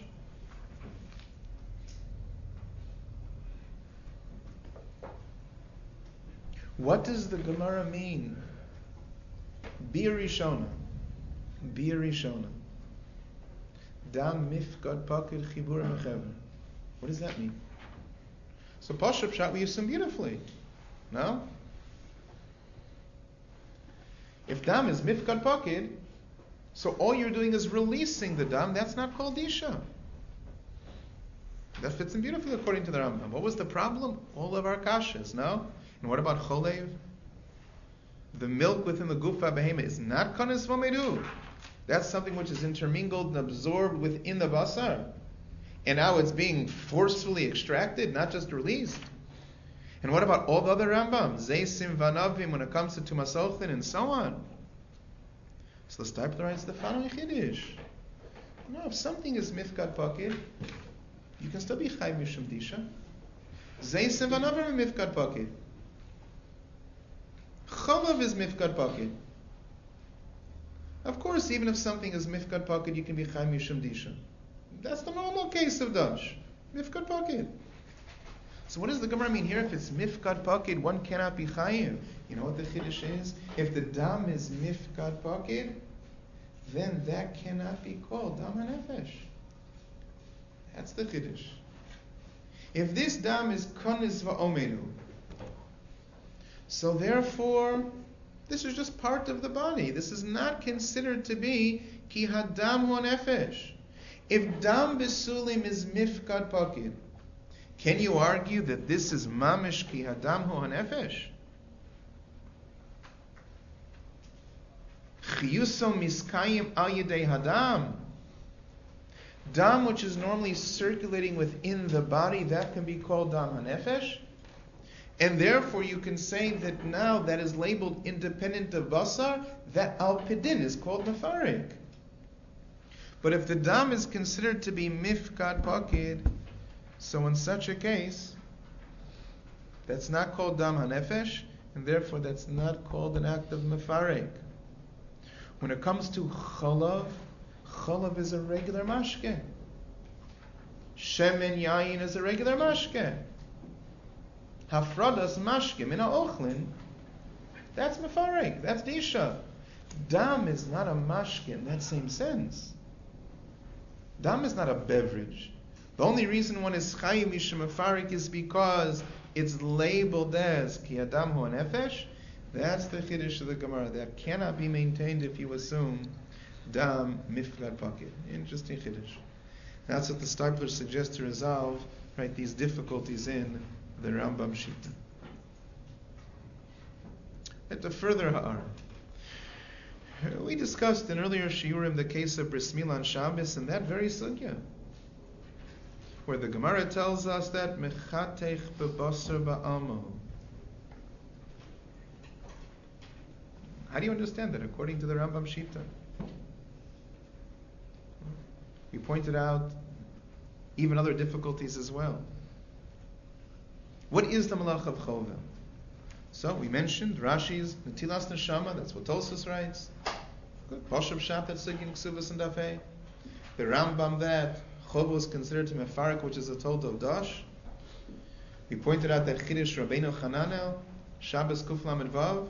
Speaker 1: What does the Gemara mean? Bir Rishona. Bir Rishona. Dam mifkad pakir chibur mechever. What does that mean? So Pashup Shat we assume beautifully. No? If dam is mifkad pakir, so all you're doing is releasing the dam, that's not called disha. That fits in beautifully according to the Rambam. What was the problem? All of our kashas, no? And what about cholev? The milk within the gufa behema is not kanes v'medu. That's something which is intermingled and absorbed within the basar. and now it's being forcefully extracted, not just released. And what about all the other Rambam? Zeisim Vanavim, when it comes to Tumas Ochlin and so on. So the Steipler writes the following Chiddush. No, if something is Mifkad Pakid, you can still be Chai Mishum Disha. Zeisim Vanavim is Mifkad Pakid. Chalav is Mifkad Pakid. Of course, even if something is Mifkad Pakid, you can be Chai Mishum Disha. That's the normal case of Dash. Mifkad Pakid. So what does the Gemara mean here? If it's Mifkad Pakid, one cannot be Chayiv. You know what the Chiddush is? If the Dam is Mifkad Pakid, then that cannot be called Dam HaNefesh. That's the Chiddush. If this Dam is Konis Va'omenu, so therefore, this is just part of the body. This is not considered to be Ki Hadam HaNefesh. If Dam Besulim is Mifkad Pakid, can you argue that this is Mamish Ki Hadam HaNefesh? Chiyuso Miskayim Al Yedei Hadam. Dam, which is normally circulating within the body, that can be called Dam HaNefesh. And therefore you can say that now that is labeled independent of Basar, that Al Pidin is called Mefarik. But if the Dam is considered to be Mifkad Pakid, so in such a case, that's not called Dam HaNefesh, and therefore that's not called an act of Mefarek. When it comes to Chalav, Chalav is a regular mashke. Shemen Yayin is a regular mashke. Hafradas mashke, Mina Ochlin, that's Mefarek, that's Disha. Dam is not a mashke in that same sense. Dam is not a beverage. The only reason one is Chayim Mishum Mefarik is because it's labeled as Ki Adam Hu Nefesh. That's the Chiddush of the Gemara. That cannot be maintained if you assume Dam Mifkad Pakid. Interesting Chiddush. That's what the Steipler suggests to resolve, right, these difficulties in the Rambam Shita. At the further Ha'ar, we discussed in earlier Shiurim the case of Bris Milah on Shabbos and that very sugya, where the Gemara tells us that Mechatech bebasar ba'amo. How do you understand that according to the Rambam Shita? We pointed out even other difficulties as well. What is the Malach of Chovel? So we mentioned Rashi's Netilas Neshama, that's what Tosfos writes. Poshav Shat, that's Sugin Ksuvas and Dafei. The Rambam that Chovel is considered to be Mefarik, which is a total of Dash. We pointed out that Chiddush Rabbeinu Chananel, Shabbos Kuf Lamed Vav,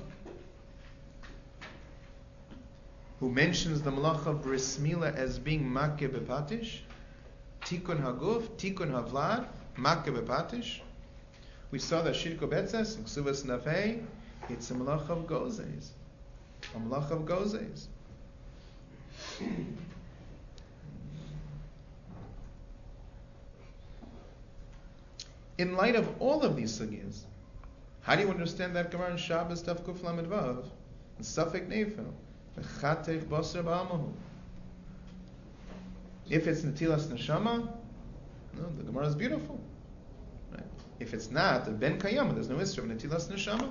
Speaker 1: who mentions the Malach of Bris Milah as being Makkeh Bepatish, Tikun Haguf, Tikun Havlad, Makkeh Bepatish. We saw that Shirko Betzes, Ksuvas Nafei, it's a Malach of Gozes. A Malach of Gozes. In light of all of these sugyas, how do you understand that Gemara in Shabbos Daf Kuf Lamed Vav and Safek Neifel? Mechatech Basar Ba'amahu. If it's Netilas Neshama, no, the Gemara is beautiful. Right? If it's not a Ben Kayama, there's no issue of Netilas Neshama.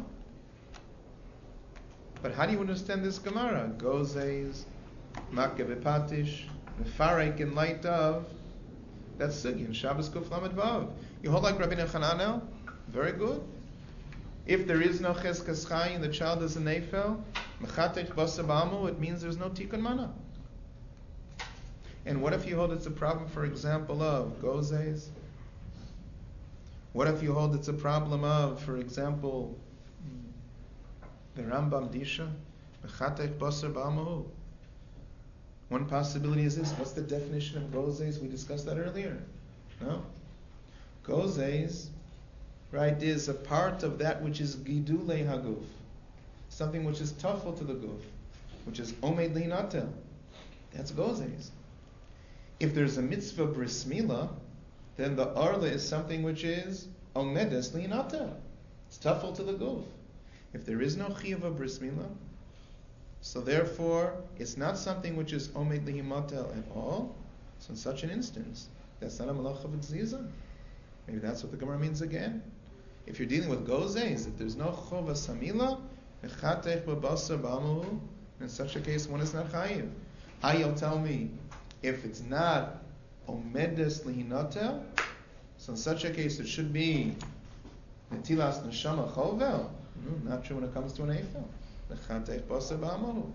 Speaker 1: But how do you understand this Gemara? Gozes, Makkeh Bepatish, Mefarek in light of that sugi in Shabbos Kuf Lamed Vav. You hold like Rabbeinu Chananel? Very good. If there is no Cheskas Chai and the child is a Neifel, Mechatech Basar Ba'amu, it means there's no Tikkun Mana. And what if you hold it's a problem, for example, of Gozes? What if you hold it's a problem of, for example, the Rambam Disha? Mechatech Basar Ba'amu. One possibility is this. What's the definition of Gozes? We discussed that earlier. No? Gozes, right, is a part of that which is Gidulei Haguf. Something which is tafel to the guf, which is omed lehinatel. That's gozes. If there's a mitzvah bris milah, then the arla is something which is omedes lehinatel. It's tafel to the guf. If there is no chiyuv of bris milah, so therefore it's not something which is omed lehinatel at all. So in such an instance, That's not a malacha v'tziza. Maybe that's what the Gemara means again. If you're dealing with gozes, if there's no chova samila, mechatech b'basar b'amahu, in such a case, one is not chayiv. How you'll tell me if it's not omedes lihinotel? So in such a case, it should be netilas neshama chovel. No, not true when it comes to an ephel. Mechatech b'basar b'amahu.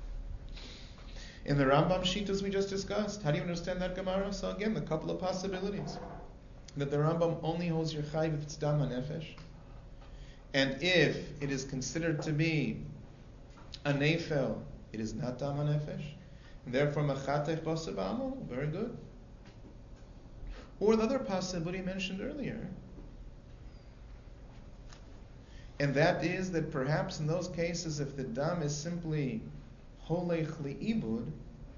Speaker 1: In the Rambam Shitas we just discussed, how do you understand that Gemara? So again, the couple of possibilities. That the Rambam only holds your chayiv if it's dam hanefesh, and if it is considered to be a nefel, it is not dam hanefesh, and therefore machatech basar b'amal. Very good. Or the other possibility mentioned earlier, and that is that perhaps in those cases, if the dam is simply holech li'ibud,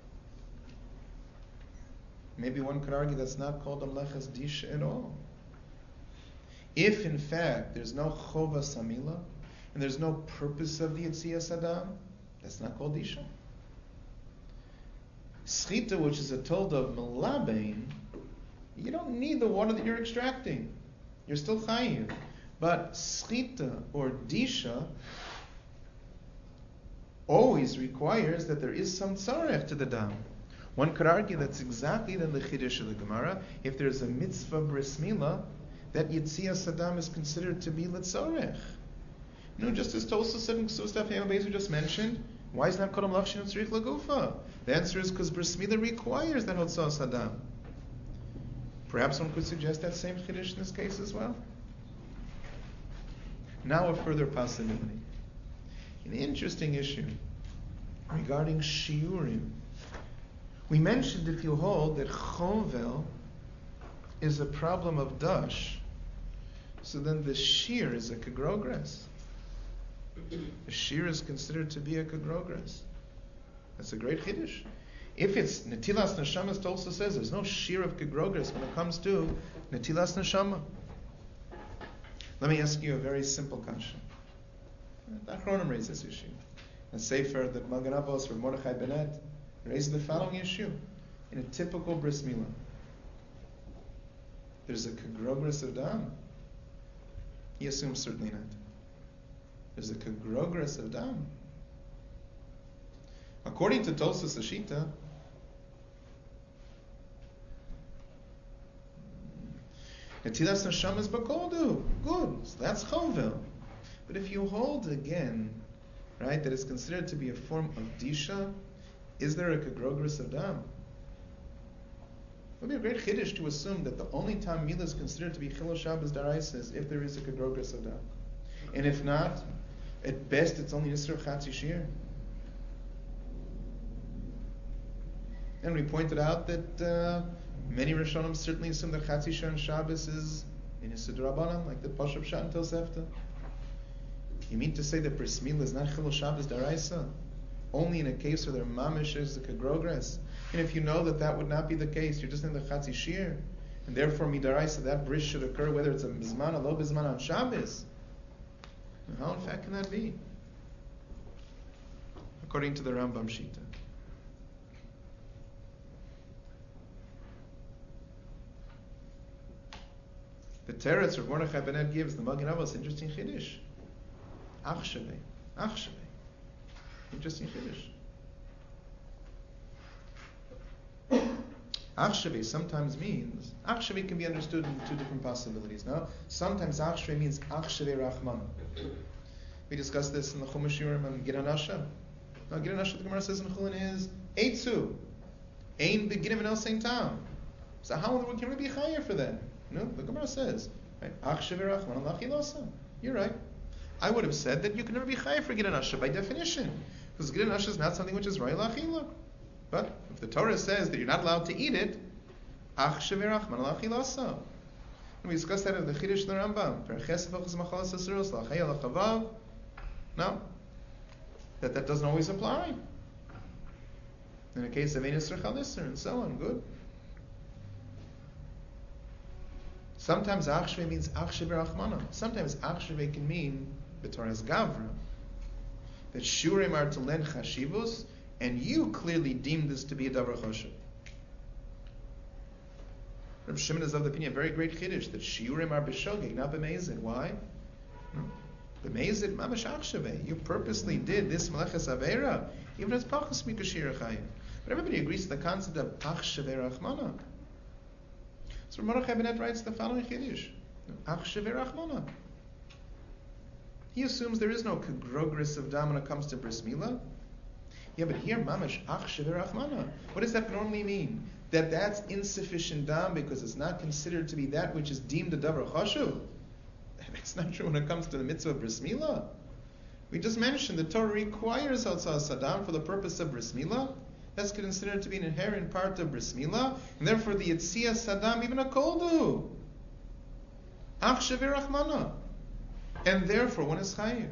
Speaker 1: maybe one could argue that's not called amleches disha at all. If in fact there's no chova samila and there's no purpose of the yetzias adam, that's not called disha. Schita, which is a told of melabein, you don't need the water that you're extracting. You're still chayiv. But schita or disha always requires that there is some tzarech to the dam. One could argue that's exactly the chiddush of the Gemara. If there's a mitzvah bris milah, that yitzias adam is considered to be letzorech. You know, just as Tosa said in Ksustaf Hemabeis we just mentioned, why is not kodam lachshin tzrich lagufa? The answer is because bris milah requires that hotzas adam. Perhaps one could suggest that same chiddush in this case as well. Now a further possibility. An interesting issue regarding shiurim. We mentioned if you hold that chovel is a problem of dash, so then the shear is a kagrogres. The shear is considered to be a kagrogres. That's a great chiddush. If it's netilas neshama, it also says there's no shear of kagrogres when it comes to netilas neshama. Let me ask you a very simple question. The Achronim raised this issue. A sefer that Magen Avos or Mordechai Bennett raised the following issue. In a typical bris milah, there's a kagrogres of dam. He assumes certainly not. There's a kagrogres of dam. According to Tosas Ashita, netilas neshama is bakodu. Good. So that's chovel. But if you hold again, right, that it's considered to be a form of disha, is there a kagrogres of dam? It would be a great chiddush to assume that the only time milah is considered to be chilul Shabbos daraisa is if there is a kagrogres of dam. And if not, at best it's only Yisro Chatzi Shir. And we pointed out that uh, many Rishonim certainly assume that Chatzi Shir on Shabbos is in Yisro Rabbanan, like the Pashup Shat and Tosefta. You mean to say that bris milah is not chilul Shabbos daraisa? Only in a case where there mamish is the kagrogres. And if you know that that would not be the case, you're just in the chatzi shir, and therefore midaraisa that bris should occur whether it's a bizman or lo bizman on Shabbos. How in fact can that be? According to the Rambam Shita. The teretz Rav Mordechai Bennett gives the Magen Avos interesting chiddush. Achshave, achshave. Interesting chiddush. Achshave sometimes means, achshave can be understood in two different possibilities. Now, sometimes achshave means achshave rachman. We discussed this in the Chumash Yurim and Giranasha. Now, Giranasha, the Gemara says in Chulin is eitzu, ein beginim and el same time. So how in the world can we be chayer for that? No, the Gemara says, right? Achshave rachman al achilasa. You're right. I would have said that you can never be chayav for Giranasha by definition, because Giranasha is not something which is royal achila. But if the Torah says that you're not allowed to eat it, ach shevirach man alachilasa. And we discussed that in the Chiddush in the Rambam. No, that that doesn't always apply. In the case of Enes Rechalisser and so on, good. Sometimes achshve means achshve rachmana. Sometimes achshve can mean b'toras gavra. That shurim are to lend chashivus, and you clearly deem this to be a davar choshev. Reb Shimon is of the opinion, a very great chiddush, that shiurim are b'shogeg, not b'mezid. Why? B'mezid mamash achshaveh. You purposely did this meleches aveira, even as pachas mikashir chayim. But everybody agrees to the concept of achshaveh rachmana. So Mordechai Benet writes the following chiddush: achshaveh rachmana. He assumes there is no kagrogris of dam when it comes to bris milah. Yeah, but here mamash achshaveh rachmana. What does that normally mean? That that's insufficient dam because it's not considered to be that which is deemed a davar chashuv. That's not true when it comes to the mitzvah of bris milah. We just mentioned the Torah requires Hatzah Sadam for the purpose of bris milah. That's considered to be an inherent part of bris milah, and therefore the Yitzia Sadam even a koldu. Achshaveh rachmana. And therefore one is chayiv.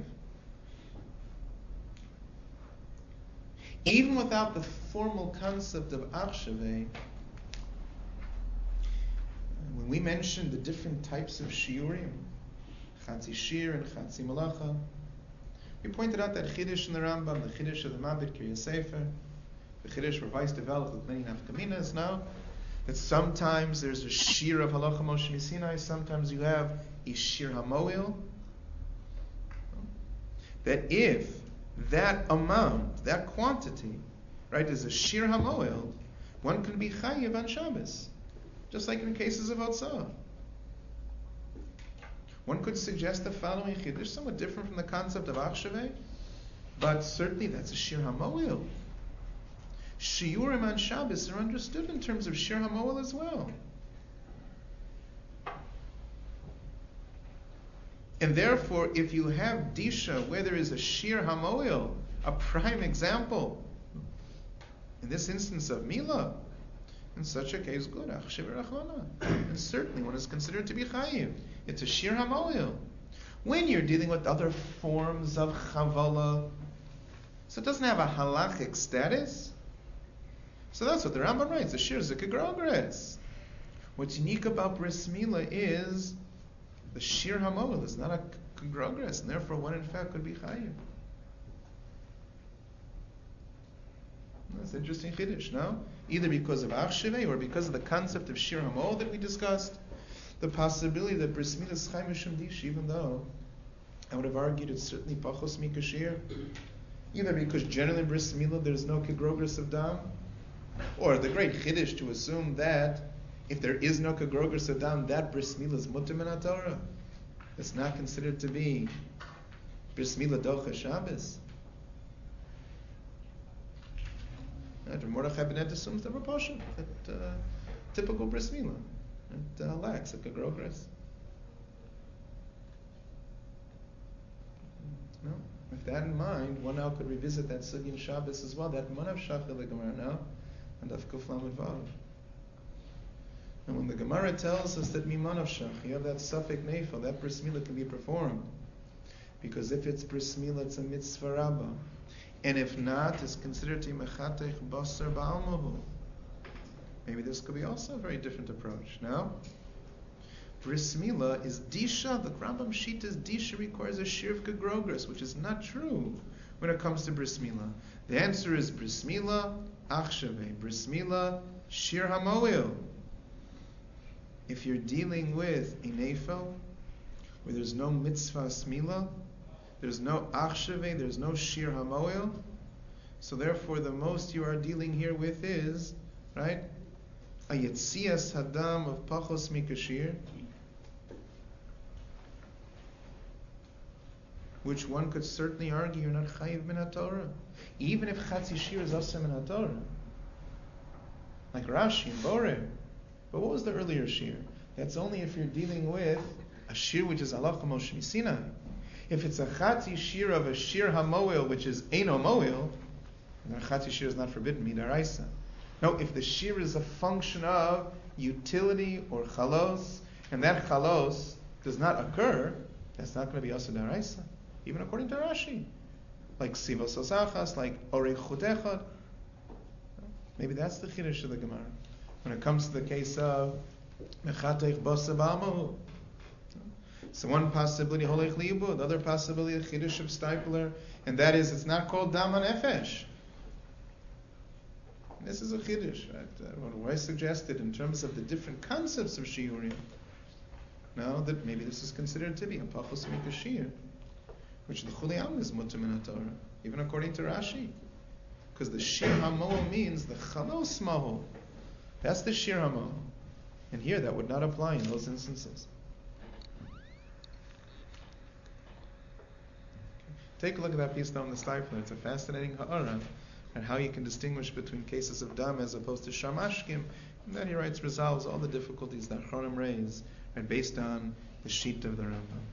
Speaker 1: Even without the formal concept of achshaveh, when we mentioned the different types of shiurim, chatzi shir and chatzi malacha, we pointed out that chiddush in the Rambam, the chiddush of the Mabit Kiryas Sefer, the chiddush revised developed with many nafkaminas now, that sometimes there's a shir of halacha Moshe Sinai, sometimes you have a shir hamoil. That if that amount, that quantity, right, is a shir hamoil, one can be chayiv on Shabbos, just like in cases of Otzah. One could suggest the following chiddush, somewhat different from the concept of achshaveh, but certainly that's a shir hamoil. Shiurim on Shabbos are understood in terms of shir hamoil as well. And therefore, if you have disha where there is a shir hamoil, a prime example, in this instance of milah, in such a case, good, achshaveh rachmana. And certainly one is considered to be chayiv. It's a shir hamoil. When you're dealing with other forms of chavala, so it doesn't have a halachic status. So that's what the Rambam writes. The shir is a kagrogres. What's unique about bris milah is the shir hamoil is not a kagrogres, and therefore one in fact could be chayiv. That's an interesting chiddush, no? Either because of achshaveh or because of the concept of shir hamoil that we discussed, the possibility that bris milah is chayiv mishum dish, even though I would have argued it's certainly pachos mikashir, either because generally in bris milah there's no kagrogres of dam, or the great chiddush to assume that if there is no kagrogres of dam, that bris milah is mutter min haTorah. It's not considered to be bris milah docha Shabbos. Right? Mordechai Benet assumes that we're pasha, that uh, typical bris milah, it uh, lacks a kagrogres. No, with that in mind, one now could revisit that sugi in Shabbos as well. That manav shachar the Gemara now, and of kuf lamed vav. And when the Gemara tells us that mimanav shach, you have that suffix neifel, that bris milah can be performed, because if it's bris milah, it's a mitzvah rabbah. And if not, it's considered to be mechatech basar ba'almahu. Maybe this could be also a very different approach. Now, bris milah is disha. The Rambam sheet is disha requires a shir of kagrogres, which is not true when it comes to bris milah. The answer is bris milah achshaveh, bris milah shir hamoil. If you're dealing with a neifel where there's no mitzvah milah, there's no achshaveh, there's no shir hamoil, so therefore the most you are dealing here with is, right, a yetzias hadam of pachos mikashir, which one could certainly argue you're not chayiv min haTorah, even if chatzi shir is also min haTorah, like Rashi and Borer. But what was the earlier shir? That's only if you're dealing with a shir which is halacha Moshe Sinai. If it's a chatzi shir of a shir hamoil, which is eino moil, then a chatzi shir is not forbidden midaraisa. No, if the shir is a function of utility or chalos, and that chalos does not occur, that's not going to be asa daraisa, even according to Rashi, like sivos osachas, like orei chudechad. Maybe that's the chiddush of the Gemara when it comes to the case of mechatech basa ba'amahu. So one possibility, holech liibu, the other possibility, chiddush of Stipler, and that is it's not called dam nefesh. This is a chiddush, right? Uh, what I suggested in terms of the different concepts of shiurim. Now that maybe this is considered to be a pachos mikashir, which the chuli am is mutter min Torah, even according to Rashi, because the shir hamoel means the chalos mahol. That's the shir hamoel, and here that would not apply in those instances. Take a look at that piece down the Steifler. It's a fascinating ha'ara, and how you can distinguish between cases of dam as opposed to shamashkim. And then he writes, resolves all the difficulties that Chronim raise, and based on the sheet of the Rambam.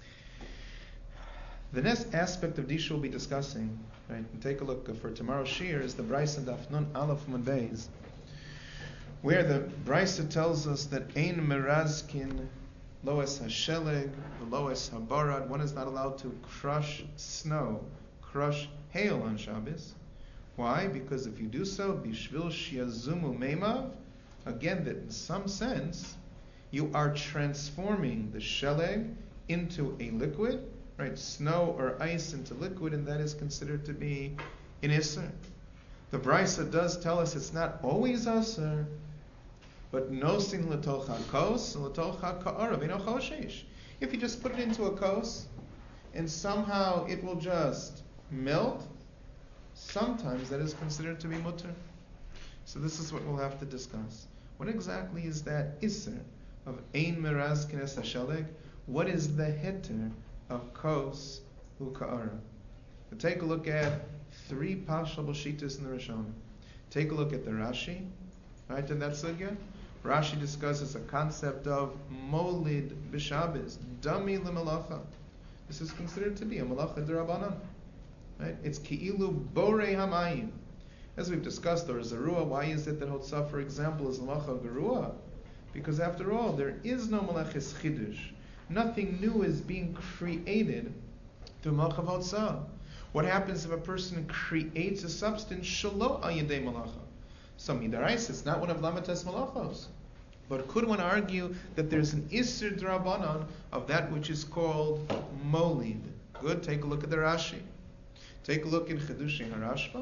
Speaker 1: The next aspect of Disha we'll be discussing, right? And take a look uh, for tomorrow's shir is the Brisa Daf Nun Aleph Mun Beis, where the Brisa tells us that Ein Merazkin Loes HaSheleg, Loes HaBarad, one is not allowed to crush snow, crush hail on Shabbos. Why? Because if you do so, Bishvil Shiazumu Meimav, again, that in some sense, you are transforming the sheleg into a liquid, right? Snow or ice into liquid, and that is considered to be an Isser. The Brisa does tell us it's not always Asr, but nosin l'toch ha'kos, l'toch ha'ka'ara, v'no choshesh. If you just put it into a kos, and somehow it will just melt, sometimes that is considered to be mutter. So this is what we'll have to discuss. What exactly is that Isser of Ein Meraz Kines HaSheleg? What is the heter of Kos U'Ka'ara? We'll take a look at three Pashal B'Shitas in the Rishonim. Take a look at the Rashi, right, in that sugya. Rashi discusses a concept of Molid B'Shabbos, Dami L'Melacha. This is considered to be a Melacha D'Rabbanan. Right? It's Ki'ilu Borei Hamayim. As we've discussed, or Zerua, why is it that Hotzah, for example, is Melacha Gerua? Because after all, there is no Melaches Chidush. Nothing new is being created through Melacha Hotzah. What happens if a person creates a substance Shalo Ayidei Melacha? So Midarais, it's not one of Lamates Malachos. But could one argue that there's an Isser D'Rabbanan of that which is called Molid? Good, take a look at the Rashi. Take a look in Chedushi HaRashba.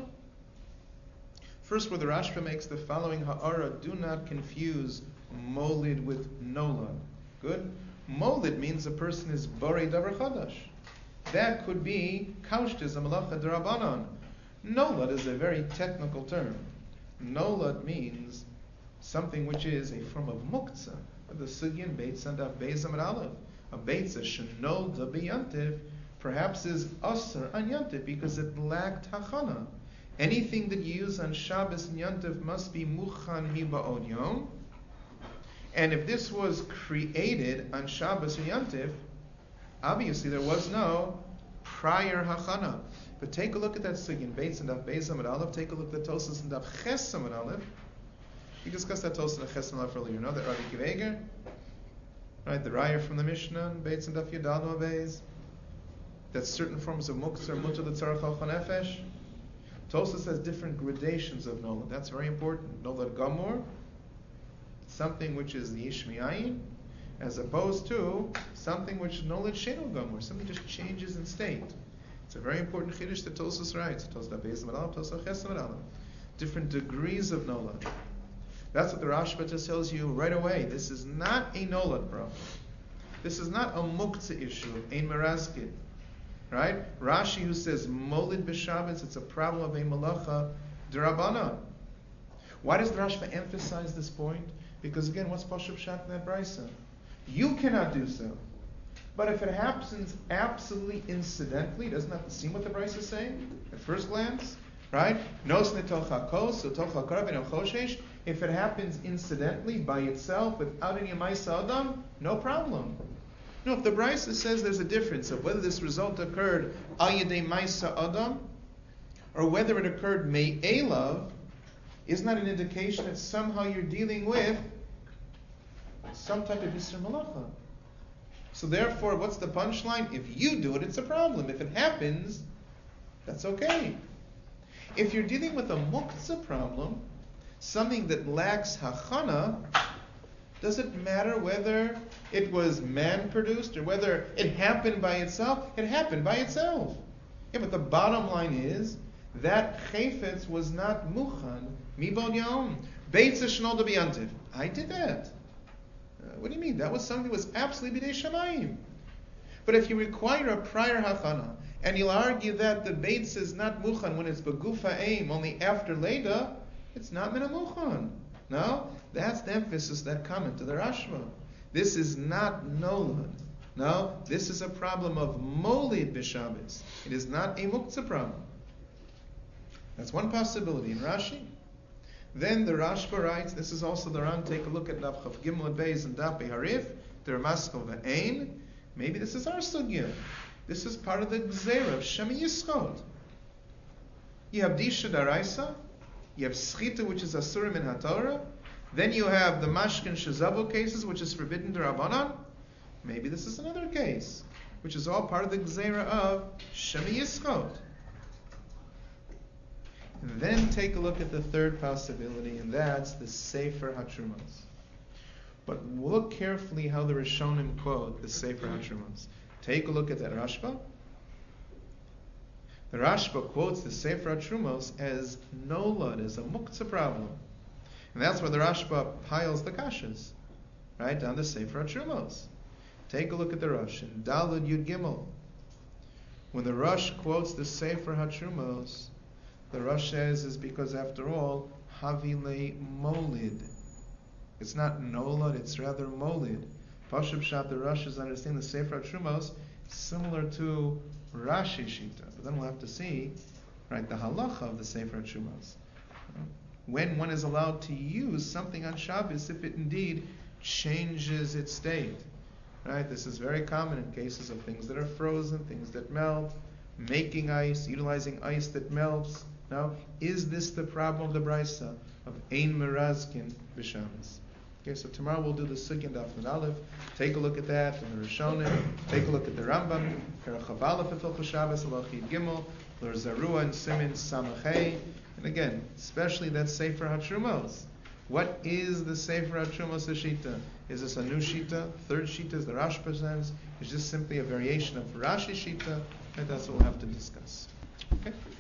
Speaker 1: First, where the Rashba makes the following ha'ara, do not confuse molid with nolad. Good? Molid means a person is borei davar chadash. That could be kaushtes a malacha d'Rabbanan. Nolad is a very technical term. Nolad means something which is a form of muktzah. The sugyan beitz and beis amid aleph. A beitza shenolda biyantiv perhaps is asr on yantiv because it lacked hachana. Anything that you use on Shabbos and yantiv must be muchan miba'od yom. And if this was created on Shabbos and yantiv, obviously there was no prior hachana. But take a look at that sugyan beitz and beis amid aleph. Take a look at the Tosas and ches amid aleph. We discussed that Tosas and ches amid aleph earlier. You know that Rabbi Kiveger, right? The Raya from the Mishnah, beitz and yadanu beis. That certain forms of muktzah are mutter l'tzarach al chanefesh. Tosas has different gradations of nolad. That's very important. Nolad gamor, something which is the ishmiayin, as opposed to something which is nolad sheno gamor, something just changes in state. It's a very important chiddush that Tosas writes. Tosas beis amid aleph, Tosas ches amid aleph. Different degrees of nolad. That's what the Rashba just tells you right away. This is not a nolad problem. This is not a muktzah issue, ein merazkid. Right? Rashi, who says molid b'Shabbos, it's a problem of a malacha d'Rabbanan. Why does the Rashba emphasize this point? Because again, what's Pashup Pshat in that Brisa? You cannot do so. But if it happens absolutely incidentally, doesn't that seem what the Brisa is saying at first glance? Right? If it happens incidentally by itself without any Maisa Adam, no problem. No, if the Brisa says there's a difference of whether this result occurred Ayadei Maisa Adam or whether it occurred Me'elav, is not an indication that somehow you're dealing with some type of Yisr Malacha. So therefore, what's the punchline? If you do it, it's a problem. If it happens, that's okay. If you're dealing with a Muktzah problem, something that lacks Hachana, does it matter whether it was man-produced or whether it happened by itself? It happened by itself. Yeah, but the bottom line is that chayfetz was not muchan mibod yaom. Beitza shnol debiyantiv. I did that. Uh, what do you mean? That was something that was absolutely b'dei shamayim. But if you require a prior hachana, and you'll argue that the beitza is not muchan when it's begufa aim, only after leda, it's not mina muchan. No, that's the emphasis, that comment to the Rashba. This is not nolad. No, this is a problem of molid b'Shabbos. It is not a muktzah problem. That's one possibility in Rashi. Then the Rashba writes, this is also the Ran, take a look at Daf Chav Gimel Beis and Daf Harif, the Ramaskal V'Ein. Maybe this is our sugya. This is part of the Gzeira of Shemi Yischot. You have Disha Daraisa, you have Schita, which is Asurim in HaTorah, then you have the Mashkin Shezavo cases, which is forbidden to Rabbanan. Maybe this is another case, which is all part of the Gzeira of Shemi Yischot. And then take a look at the third possibility, and that's the Sefer HaTrumos. But look carefully how the Rishonim quote the Sefer HaTrumos. Take a look at that Rashba. The Rashba quotes the Sefer HaTrumos as nolad, as a muktzah problem. And that's where the Rashba piles the kashas, right, down the Sefer HaTrumos. Take a look at the Rosh in Dalud Yud Gimel. When the Rosh quotes the Sefer HaTrumos, the Rosh says is because, after all, Havile Molid. It's not Nolad, it's rather Molid. Pashub Shat, the Rosh is understanding the Sefer HaTrumos similar to Rashi Shita. But then we'll have to see, right, the halacha of the Sefer HaTrumos. When one is allowed to use something on Shabbos if it indeed changes its state. Right? This is very common in cases of things that are frozen, things that melt, making ice, utilizing ice that melts. Now, is this the problem of the Brisa of Ein Merazkin B'Shabbos? Okay, so tomorrow we'll do the Sugya Daf Nun Aleph. Take a look at that in the Rishonim. Take a look at the Rambam, Perach Aleph in Hilchos Shabbos, Alachid Gimel, Lor Zarua and Simin Samachei. And again, especially that Sefer HaTrumos. What is the Sefer HaTrumos Shita? Is this a new Shita? Third Shita, as the Rash presents? Is this simply a variation of Rashi Shita? And that's what we'll have to discuss. Okay?